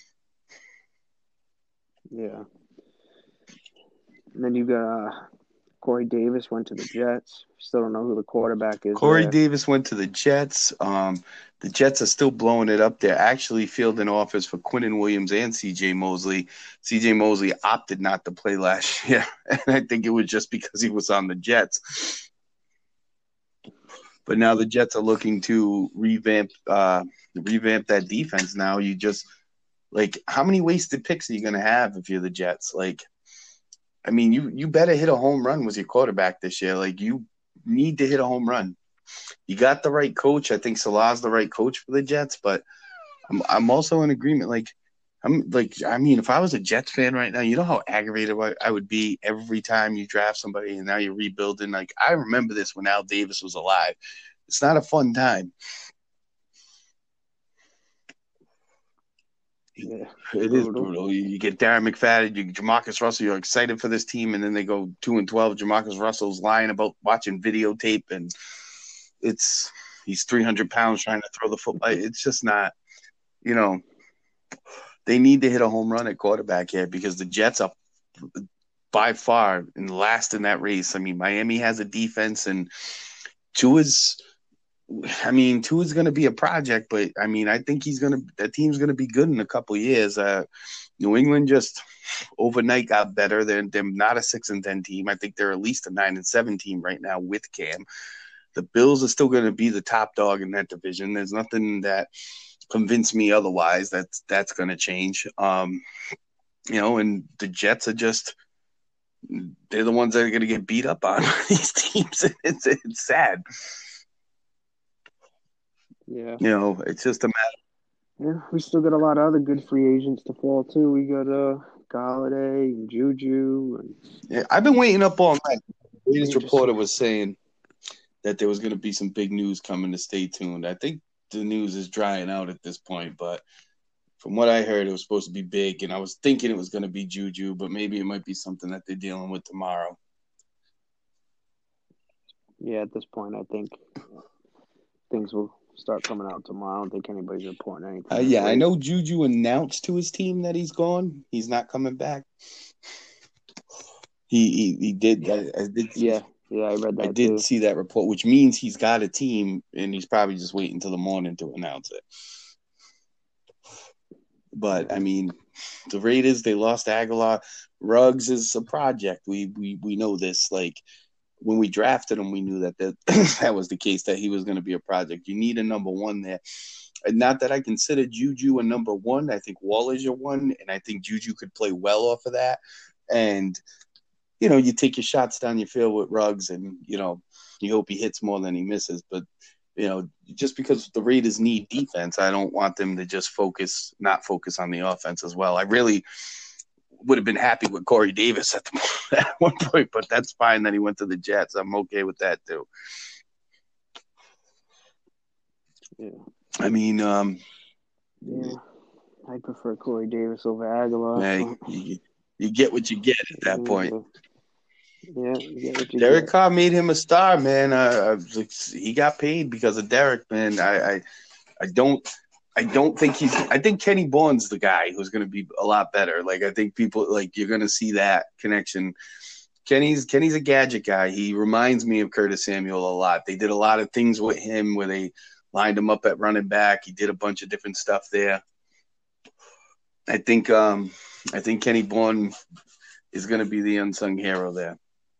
Yeah. And then you got uh, Corey Davis went to the Jets. Still don't know who the quarterback is. Corey there. Davis went to the Jets. Um, the Jets are still blowing it up. They're actually fielding offers for Quinnen Williams and C J Mosley. C J Mosley opted not to play last year, and I think it was just because he was on the Jets. But now the Jets are looking to revamp uh, revamp that defense. Now you just like how many wasted picks are you going to have if you're the Jets? Like, I mean, you you better hit a home run with your quarterback this year. Like, you need to hit a home run. You got the right coach. I think Salah's the right coach for the Jets, but I'm I'm also in agreement. Like, I'm like, I mean, if I was a Jets fan right now, you know how aggravated I would be every time you draft somebody and now you're rebuilding. Like, I remember this when Al Davis was alive. It's not a fun time. Yeah, it is brutal. You get Darren McFadden, you get Jamarcus Russell, you're excited for this team, and then they go two and twelve. Jamarcus Russell's lying about watching videotape, and it's he's three hundred pounds trying to throw the football. It's just not, you know, they need to hit a home run at quarterback here because the Jets are by far in last in that race. I mean, Miami has a defense, and Tua's I mean, Tua's going to be a project, but I mean, I think he's going to, that team's going to be good in a couple of years. Uh, New England just overnight got better. They're, they're not a six and ten team. I think they're at least a nine and seven team right now with Cam. The Bills are still going to be the top dog in that division. There's nothing that convinced me otherwise. That's, that's going to change. Um, you know, and the Jets are just, they're the ones that are going to get beat up on these teams. It's, it's sad. Yeah. You know, it's just a matter. Yeah, we still got a lot of other good free agents to fall too. We got uh Galladay and Juju. And yeah, I've been waiting up all night. The latest reporter was saying that there was going to be some big news coming to stay tuned. I think the news is drying out at this point, but from what I heard, it was supposed to be big, and I was thinking it was going to be Juju, but maybe it might be something that they're dealing with tomorrow. Yeah, at this point, I think things will start coming out tomorrow. I don't think anybody's reporting anything. Uh, yeah, I know Juju announced to his team that he's gone. He's not coming back. He he, he did. Yeah. I, I did. Yeah, yeah, I read that. I did too. see that report, which means he's got a team, and he's probably just waiting until the morning to announce it. But I mean, the Raiders, they lost Aguilar. Ruggs is a project. We we we know this. Like when we drafted him, we knew that that, that was the case, that he was going to be a project. You need a number one there. And not that I consider Juju a number one. I think Waller's your one, and I think Juju could play well off of that. And, you know, you take your shots down your field with Ruggs, and, you know, you hope he hits more than he misses. But, you know, just because the Raiders need defense, I don't want them to just focus, not focus on the offense as well. I really would have been happy with Corey Davis at, the, at one point, but that's fine that he went to the Jets. I'm okay with that too. Yeah. I mean, um, yeah, I prefer Corey Davis over Aguilar. Yeah, you, you get what you get at that point. Yeah, you get what you Derek get. Carr made him a star, man. Uh, he got paid because of Derek, man. I, I, I don't. I don't think he's – I think Kenny Bourne's the guy who's going to be a lot better. Like, I think people – like, you're going to see that connection. Kenny's Kenny's a gadget guy. He reminds me of Curtis Samuel a lot. They did a lot of things with him where they lined him up at running back. He did a bunch of different stuff there. I think um, I think Kenny Bourne is going to be the unsung hero there.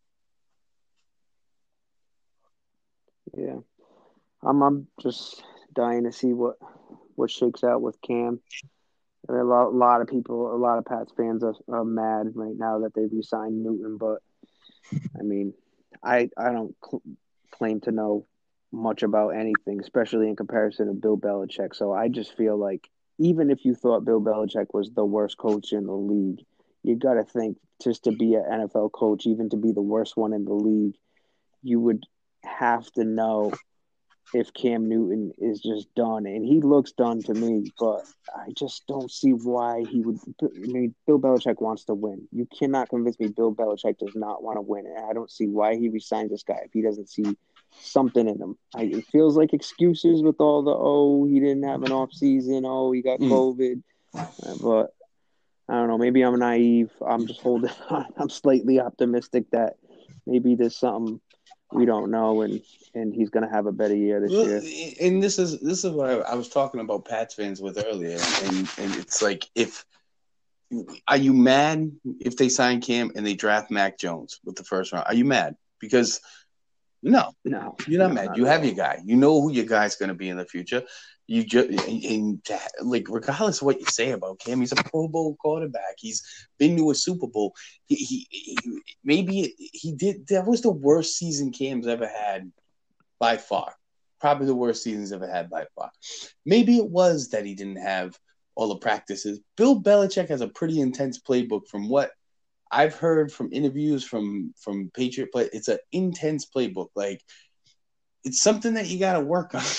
Yeah. I'm, I'm just dying to see what – what shakes out with Cam. A lot, a lot of people, a lot of Pats fans are, are mad right now that they re-signed Newton, but I mean, I I don't cl- claim to know much about anything, especially in comparison to Bill Belichick. So I just feel like even if you thought Bill Belichick was the worst coach in the league, you got to think just to be an N F L coach, even to be the worst one in the league, you would have to know if Cam Newton is just done. And he looks done to me, but I just don't see why he would. I mean, Bill Belichick wants to win. You cannot convince me Bill Belichick does not want to win. And I don't see why he resigned this guy if he doesn't see something in him. I, it feels like excuses with all the, oh, he didn't have an off season. Oh, he got Mm. COVID. Uh, but I don't know. Maybe I'm naive. I'm just holding on. I'm slightly optimistic that maybe there's something we don't know, and, and he's going to have a better year this well, year. And this is this is what I, I was talking about Pats fans with earlier, and, and it's like, if are you mad if they sign Cam and they draft Mac Jones with the first round? Are you mad? Because no, No, you're not no, mad. not You at have all. your guy. You know who your guy's going to be in the future. You just and, and like regardless of what you say about Cam, he's a Pro Bowl quarterback. He's been to a Super Bowl. He, he, he maybe he did. That was the worst season Cam's ever had by far. Probably the worst season he's ever had by far. Maybe it was that he didn't have all the practices. Bill Belichick has a pretty intense playbook from what I've heard from interviews from from Patriot play. It's an intense playbook. Like, it's something that you got to work on.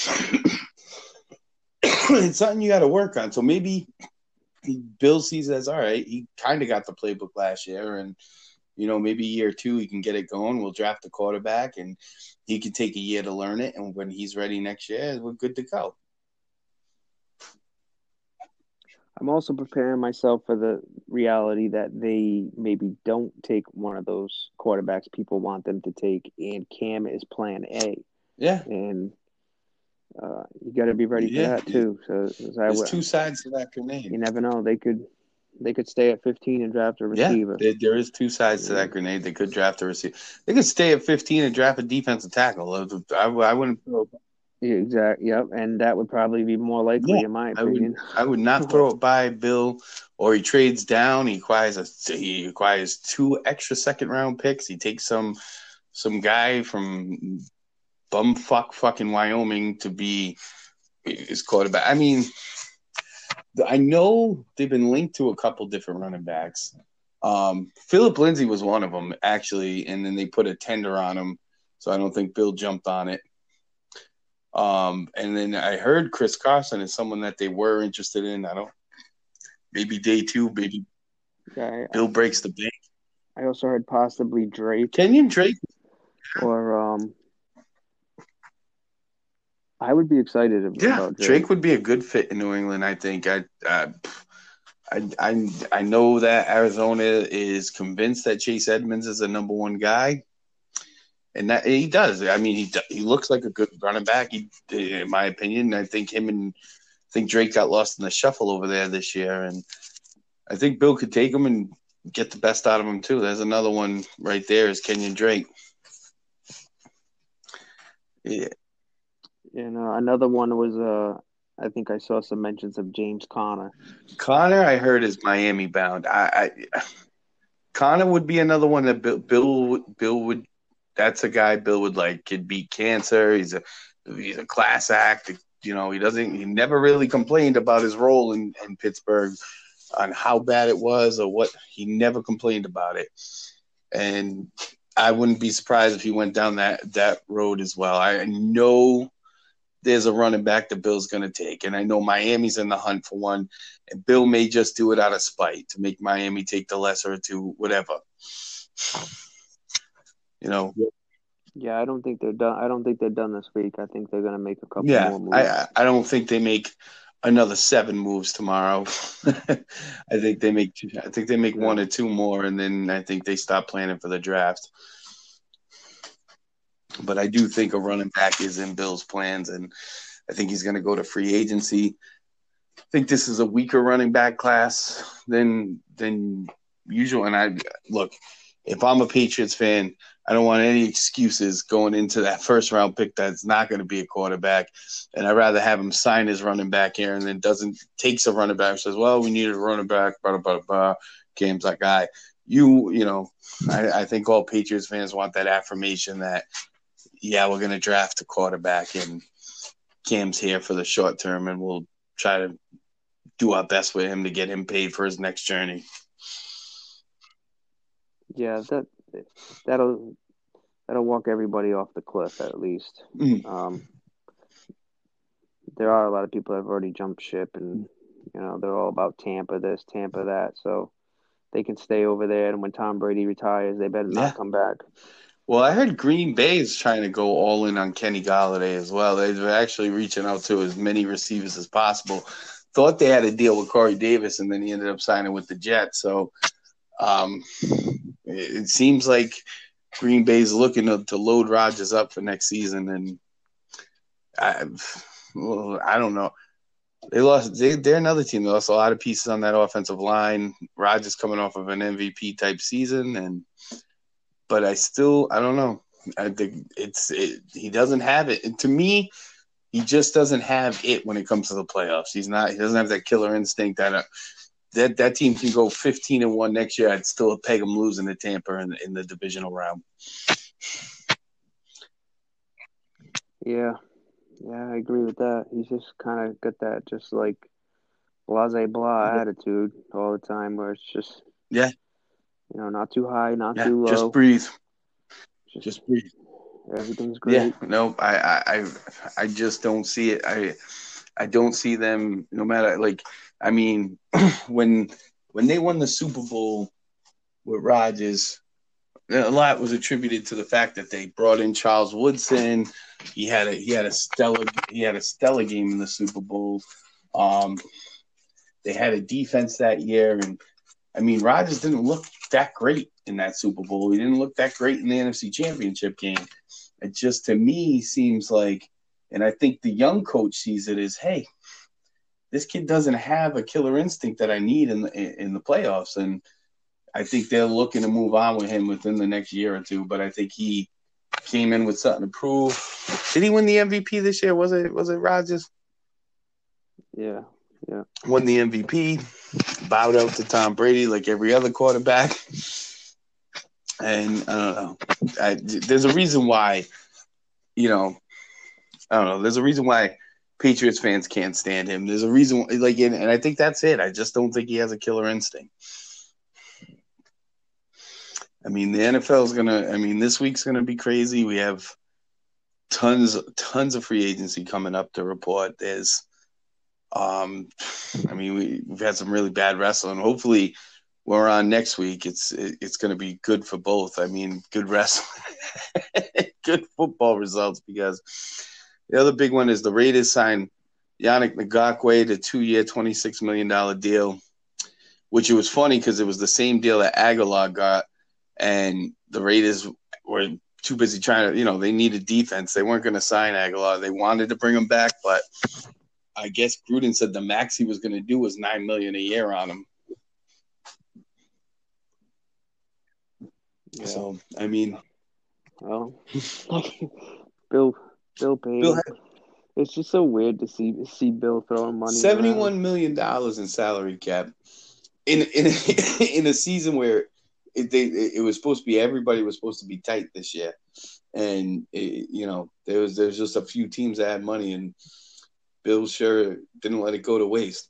It's something you got to work on. So maybe Bill sees it as, all right, he kind of got the playbook last year, and you know, maybe year two he can get it going. We'll draft a quarterback, and he can take a year to learn it. And when he's ready next year, we're good to go. I'm also preparing myself for the reality that they maybe don't take one of those quarterbacks people want them to take, and Cam is plan A. Yeah. And uh, you got to be ready Yeah. for that too. So as I There's would, two sides to that grenade. you never know. They could they could stay at fifteen and draft a receiver. Yeah, there, there is two sides to that grenade. They could draft a receiver. They could stay at fifteen and draft a defensive tackle. I, I wouldn't throw Yeah, exactly. Yep, and that would probably be more likely, Yeah, in my I would, opinion. I would not throw it by Bill, or he trades down. He acquires a, he acquires two extra second round picks. He takes some some guy from bumfuck fucking Wyoming to be his quarterback. I mean, I know they've been linked to a couple different running backs. Um, Philip Lindsay was one of them, actually, and then they put a tender on him, so I don't think Bill jumped on it. Um, and then I heard Chris Carson is someone that they were interested in. I don't, maybe day two, maybe Yeah, I, Bill breaks the bank. I also heard possibly Drake Kenyon Drake. or um, I would be excited about Yeah, Drake. Drake would be a good fit in New England. I think. I, uh, I, I, I know that Arizona is convinced that Chase Edmonds is the number one guy, and that he does. I mean, he he looks like a good running back. He, in my opinion, I think him and I think Drake got lost in the shuffle over there this year, and I think Bill could take him and get the best out of him too. There's another one right there is Kenyon Drake. Yeah. And uh, another one was, uh, I think I saw some mentions of James Conner. Conner, I heard, is Miami bound. I, I Conner would be another one that Bill, Bill Bill would. That's a guy Bill would like. Could beat cancer. He's a he's a class act. You know, he doesn't. He never really complained about his role in, in Pittsburgh, on how bad it was or what. He never complained about it, and I wouldn't be surprised if he went down that that road as well. I know there's a running back that Bill's going to take, and I know Miami's in the hunt for one, and Bill may just do it out of spite to make Miami take the lesser to whatever. You know. Yeah, I don't think they're done. I don't think they're done this week. I think they're going to make a couple Yeah, more moves. I I don't think they make another seven moves tomorrow. I think they make I think they make one or two more, and then I think they stop planning for the draft. But I do think a running back is in Bill's plans, and I think he's going to go to free agency. I think this is a weaker running back class than than usual. And I look, if I'm a Patriots fan, I don't want any excuses going into that first round pick that's not going to be a quarterback, and I'd rather have him sign his running back here and then doesn't takes a running back and says, "Well, we needed a running back." Blah blah blah. Cam's like, "Guy, you you know," I, I think all Patriots fans want that affirmation that, yeah, we're going to draft a quarterback, and Cam's here for the short term, and we'll try to do our best with him to get him paid for his next journey. Yeah, that that'll that'll walk everybody off the cliff at least. Mm. Um, there are a lot of people that have already jumped ship, and you know they're all about Tampa this, Tampa that, so they can stay over there. And when Tom Brady retires, they better not Yeah. come back. Well, I heard Green Bay is trying to go all in on Kenny Golladay as well. They're actually reaching out to as many receivers as possible. Thought they had a deal with Corey Davis, and then he ended up signing with the Jets. So um, it, it seems like Green Bay's looking to, to load Rodgers up for next season. And I, well, I don't know. They lost. They, they're another team. They lost a lot of pieces on that offensive line. Rodgers coming off of an M V P type season, and but I still, I don't know. I think it's it, he doesn't have it. And to me, he just doesn't have it when it comes to the playoffs. He's not. He doesn't have that killer instinct. That uh, that that team can go fifteen and one next year. I'd still peg him losing to Tampa in, in the divisional round. Yeah, yeah, I agree with that. He's just kind of got that just like blase blah attitude all the time, where it's just yeah. You know, not too high, not yeah, too low. Just breathe. Just, just breathe. Everything's great. Yeah, no, I, I, I just don't see it. I, I don't see them. No matter, like, I mean, when when they won the Super Bowl with Rodgers, a lot was attributed to the fact that they brought in Charles Woodson. He had a he had a stellar he had a stellar game in the Super Bowl. Um, they had a defense that year, and I mean, Rodgers didn't look that great in that Super Bowl. He didn't look that great in the N F C Championship game. It just, to me, seems like, and I think the young coach sees it as, hey, this kid doesn't have a killer instinct that I need in the, in the playoffs. And I think they're looking to move on with him within the next year or two. But I think he came in with something to prove. Did he win the M V P this year? Was it was it Rodgers? Yeah, yeah. Won the M V P, bowed out to Tom Brady like every other quarterback. And I don't know. I, there's a reason why, you know, I don't know. There's a reason why Patriots fans can't stand him. There's a reason, like, and, and I think that's it. I just don't think he has a killer instinct. I mean, the N F L is gonna. I mean, this week's gonna be crazy. We have tons, tons of free agency coming up to report. There's, um, I mean, we, we've had some really bad wrestling. Hopefully, we're on next week. It's it, it's going to be good for both. I mean, good wrestling, good football results, because The other big one is the Raiders signed Yannick Ngakoue to two-year, twenty-six million dollars deal, which it was funny because it was the same deal that Aguilar got, and the Raiders were too busy trying to, you know, they needed defense. They weren't going to sign Aguilar. They wanted to bring him back, but I guess Gruden said the max he was going to do was nine million dollars a year on him. Yeah. So, I mean, well, Bill, Bill paid. Bill had, it's just so weird to see see Bill throwing money. Seventy-one around. million dollars in salary cap in in in a season where it they it was supposed to be everybody was supposed to be tight this year, and it, you know there was there's just a few teams that had money, and Bill sure didn't let it go to waste.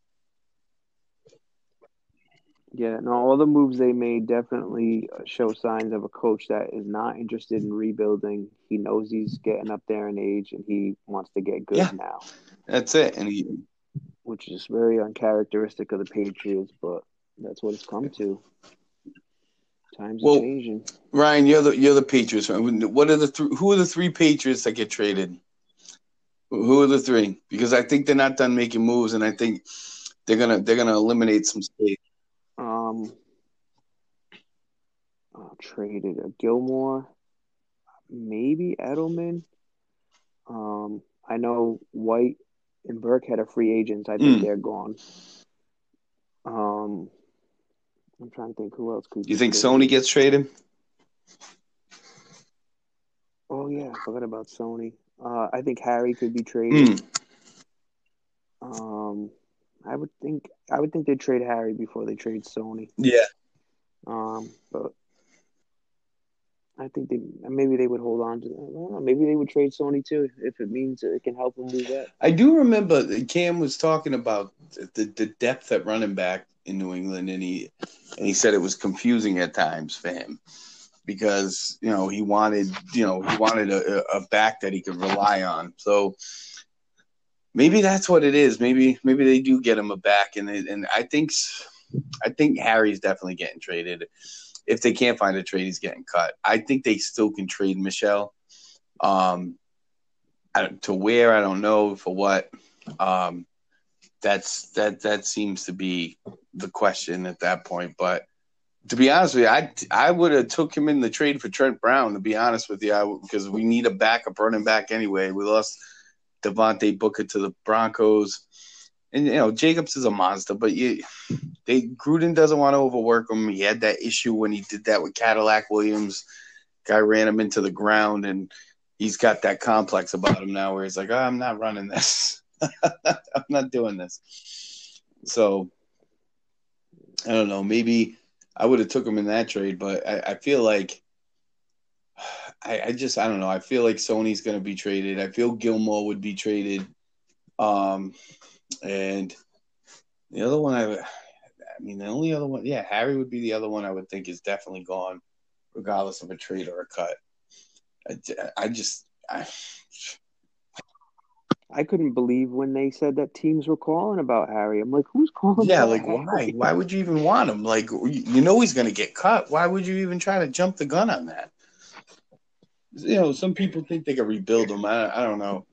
Yeah, no, all the moves they made definitely show signs of a coach that is not interested in rebuilding. He knows he's getting up there in age, and he wants to get good yeah, now. That's it, and he, which is very uncharacteristic of the Patriots, but that's what it's come to. Times well, are changing. Ryan, you're the you're the Patriots. What are the th- who are the three Patriots that get traded? Who are the three? Because I think they're not done making moves, and I think they're gonna they're gonna eliminate some space. Um, uh, traded a Gilmore, maybe Edelman. Um, I know White and Burkhead are free agents. I think mm. they're gone. Um, I'm trying to think who else could. You think Sony gets traded? Oh yeah, I forgot about Sony. Uh, I think Harry could be traded. Mm. Um. I would think I would think they'd trade Harry before they trade Sony. Yeah. Um, but I think they maybe they would hold on to. I don't know, maybe they would trade Sony too if it means it can help them move up. I do remember Cam was talking about the, the depth at running back in New England, and he and he said it was confusing at times for him because you know he wanted you know he wanted a, a back that he could rely on. So. Maybe that's what it is. Maybe maybe they do get him a back, and they, and I think I think Harry's definitely getting traded. If they can't find a trade, he's getting cut. I think they still can trade Michelle. Um, I, to where I don't know for what. Um, that's that that seems to be the question at that point. But to be honest with you, I I would have took him in the trade for Trent Brown. To be honest with you, I, because we need a backup running back anyway. We lost Devontae Booker to the Broncos, and you know Jacobs is a monster, but you, they Gruden doesn't want to overwork him. He had that issue when he did that with Cadillac Williams. Guy ran him into the ground, and he's got that complex about him now, where he's like, oh, "I'm not running this. I'm not doing this." So I don't know. Maybe I would have took him in that trade, but I, I feel like. I, I just I don't know. I feel like Sony's going to be traded. I feel Gilmore would be traded, um, and the other one I, I mean the only other one, yeah, Harry would be the other one I would think is definitely gone, regardless of a trade or a cut. I, I just I, I couldn't believe when they said that teams were calling about Harry. I'm like, who's calling? Yeah, about like Harry? why? Why would you even want him? Like you know he's going to get cut. Why would you even try to jump the gun on that? You know, some people think they can rebuild them. I, I don't know.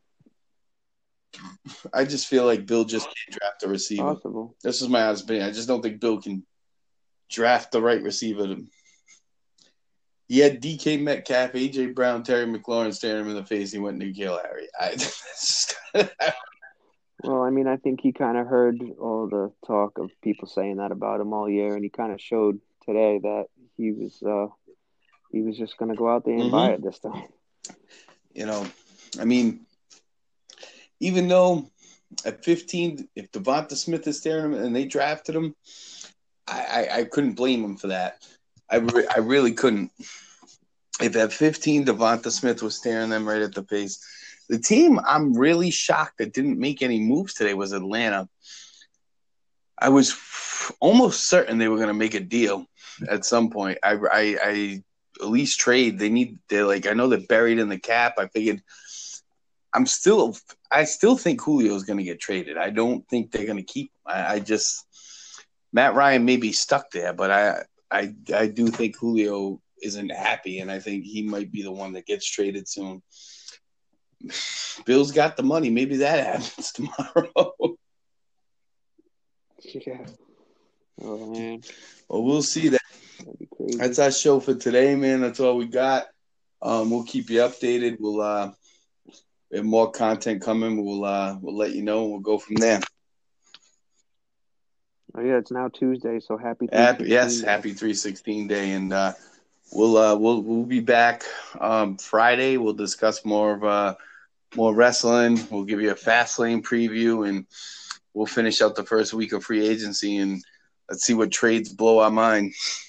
I just feel like Bill just can't draft a receiver. Possible. This is my honest opinion. I just don't think Bill can draft the right receiver. To... He had D K Metcalf, A J Brown, Terry McLaurin staring him in the face. He went to kill Harry. I... Well, I mean, I think he kind of heard all the talk of people saying that about him all year, and he kind of showed today that he was uh, – He was just going to go out there and mm-hmm. buy it this time. You know, I mean, even though at fifteen, if Devonta Smith is staring him and they drafted him, I, I, I couldn't blame him for that. I, re- I really couldn't. If at fifteen, Devonta Smith was staring them right at the face. The team I'm really shocked that didn't make any moves today was Atlanta. I was f- almost certain they were going to make a deal at some point. I, I, I at least trade. They need. They're like. I know they're buried in the cap. I figured. I'm still. I still think Julio is going to get traded. I don't think they're going to keep him. I, I just. Matt Ryan may be stuck there, but I. I. I do think Julio isn't happy, and I think he might be the one that gets traded soon. Bill's got the money. Maybe that happens tomorrow. Yeah. Oh man. Well, we'll see. That That'd be crazy. That's our show for today, man. That's all we got. Um, we'll keep you updated. We'll uh, we have more content coming. We'll uh, we'll let you know, and we'll go from there. Oh yeah, it's now Tuesday, so happy. Happy yes, happy three sixteen day, and uh, we'll uh, we'll we'll be back um, Friday. We'll discuss more of uh, more wrestling. We'll give you a Fastlane preview, and we'll finish out the first week of free agency, and let's see what trades blow our mind.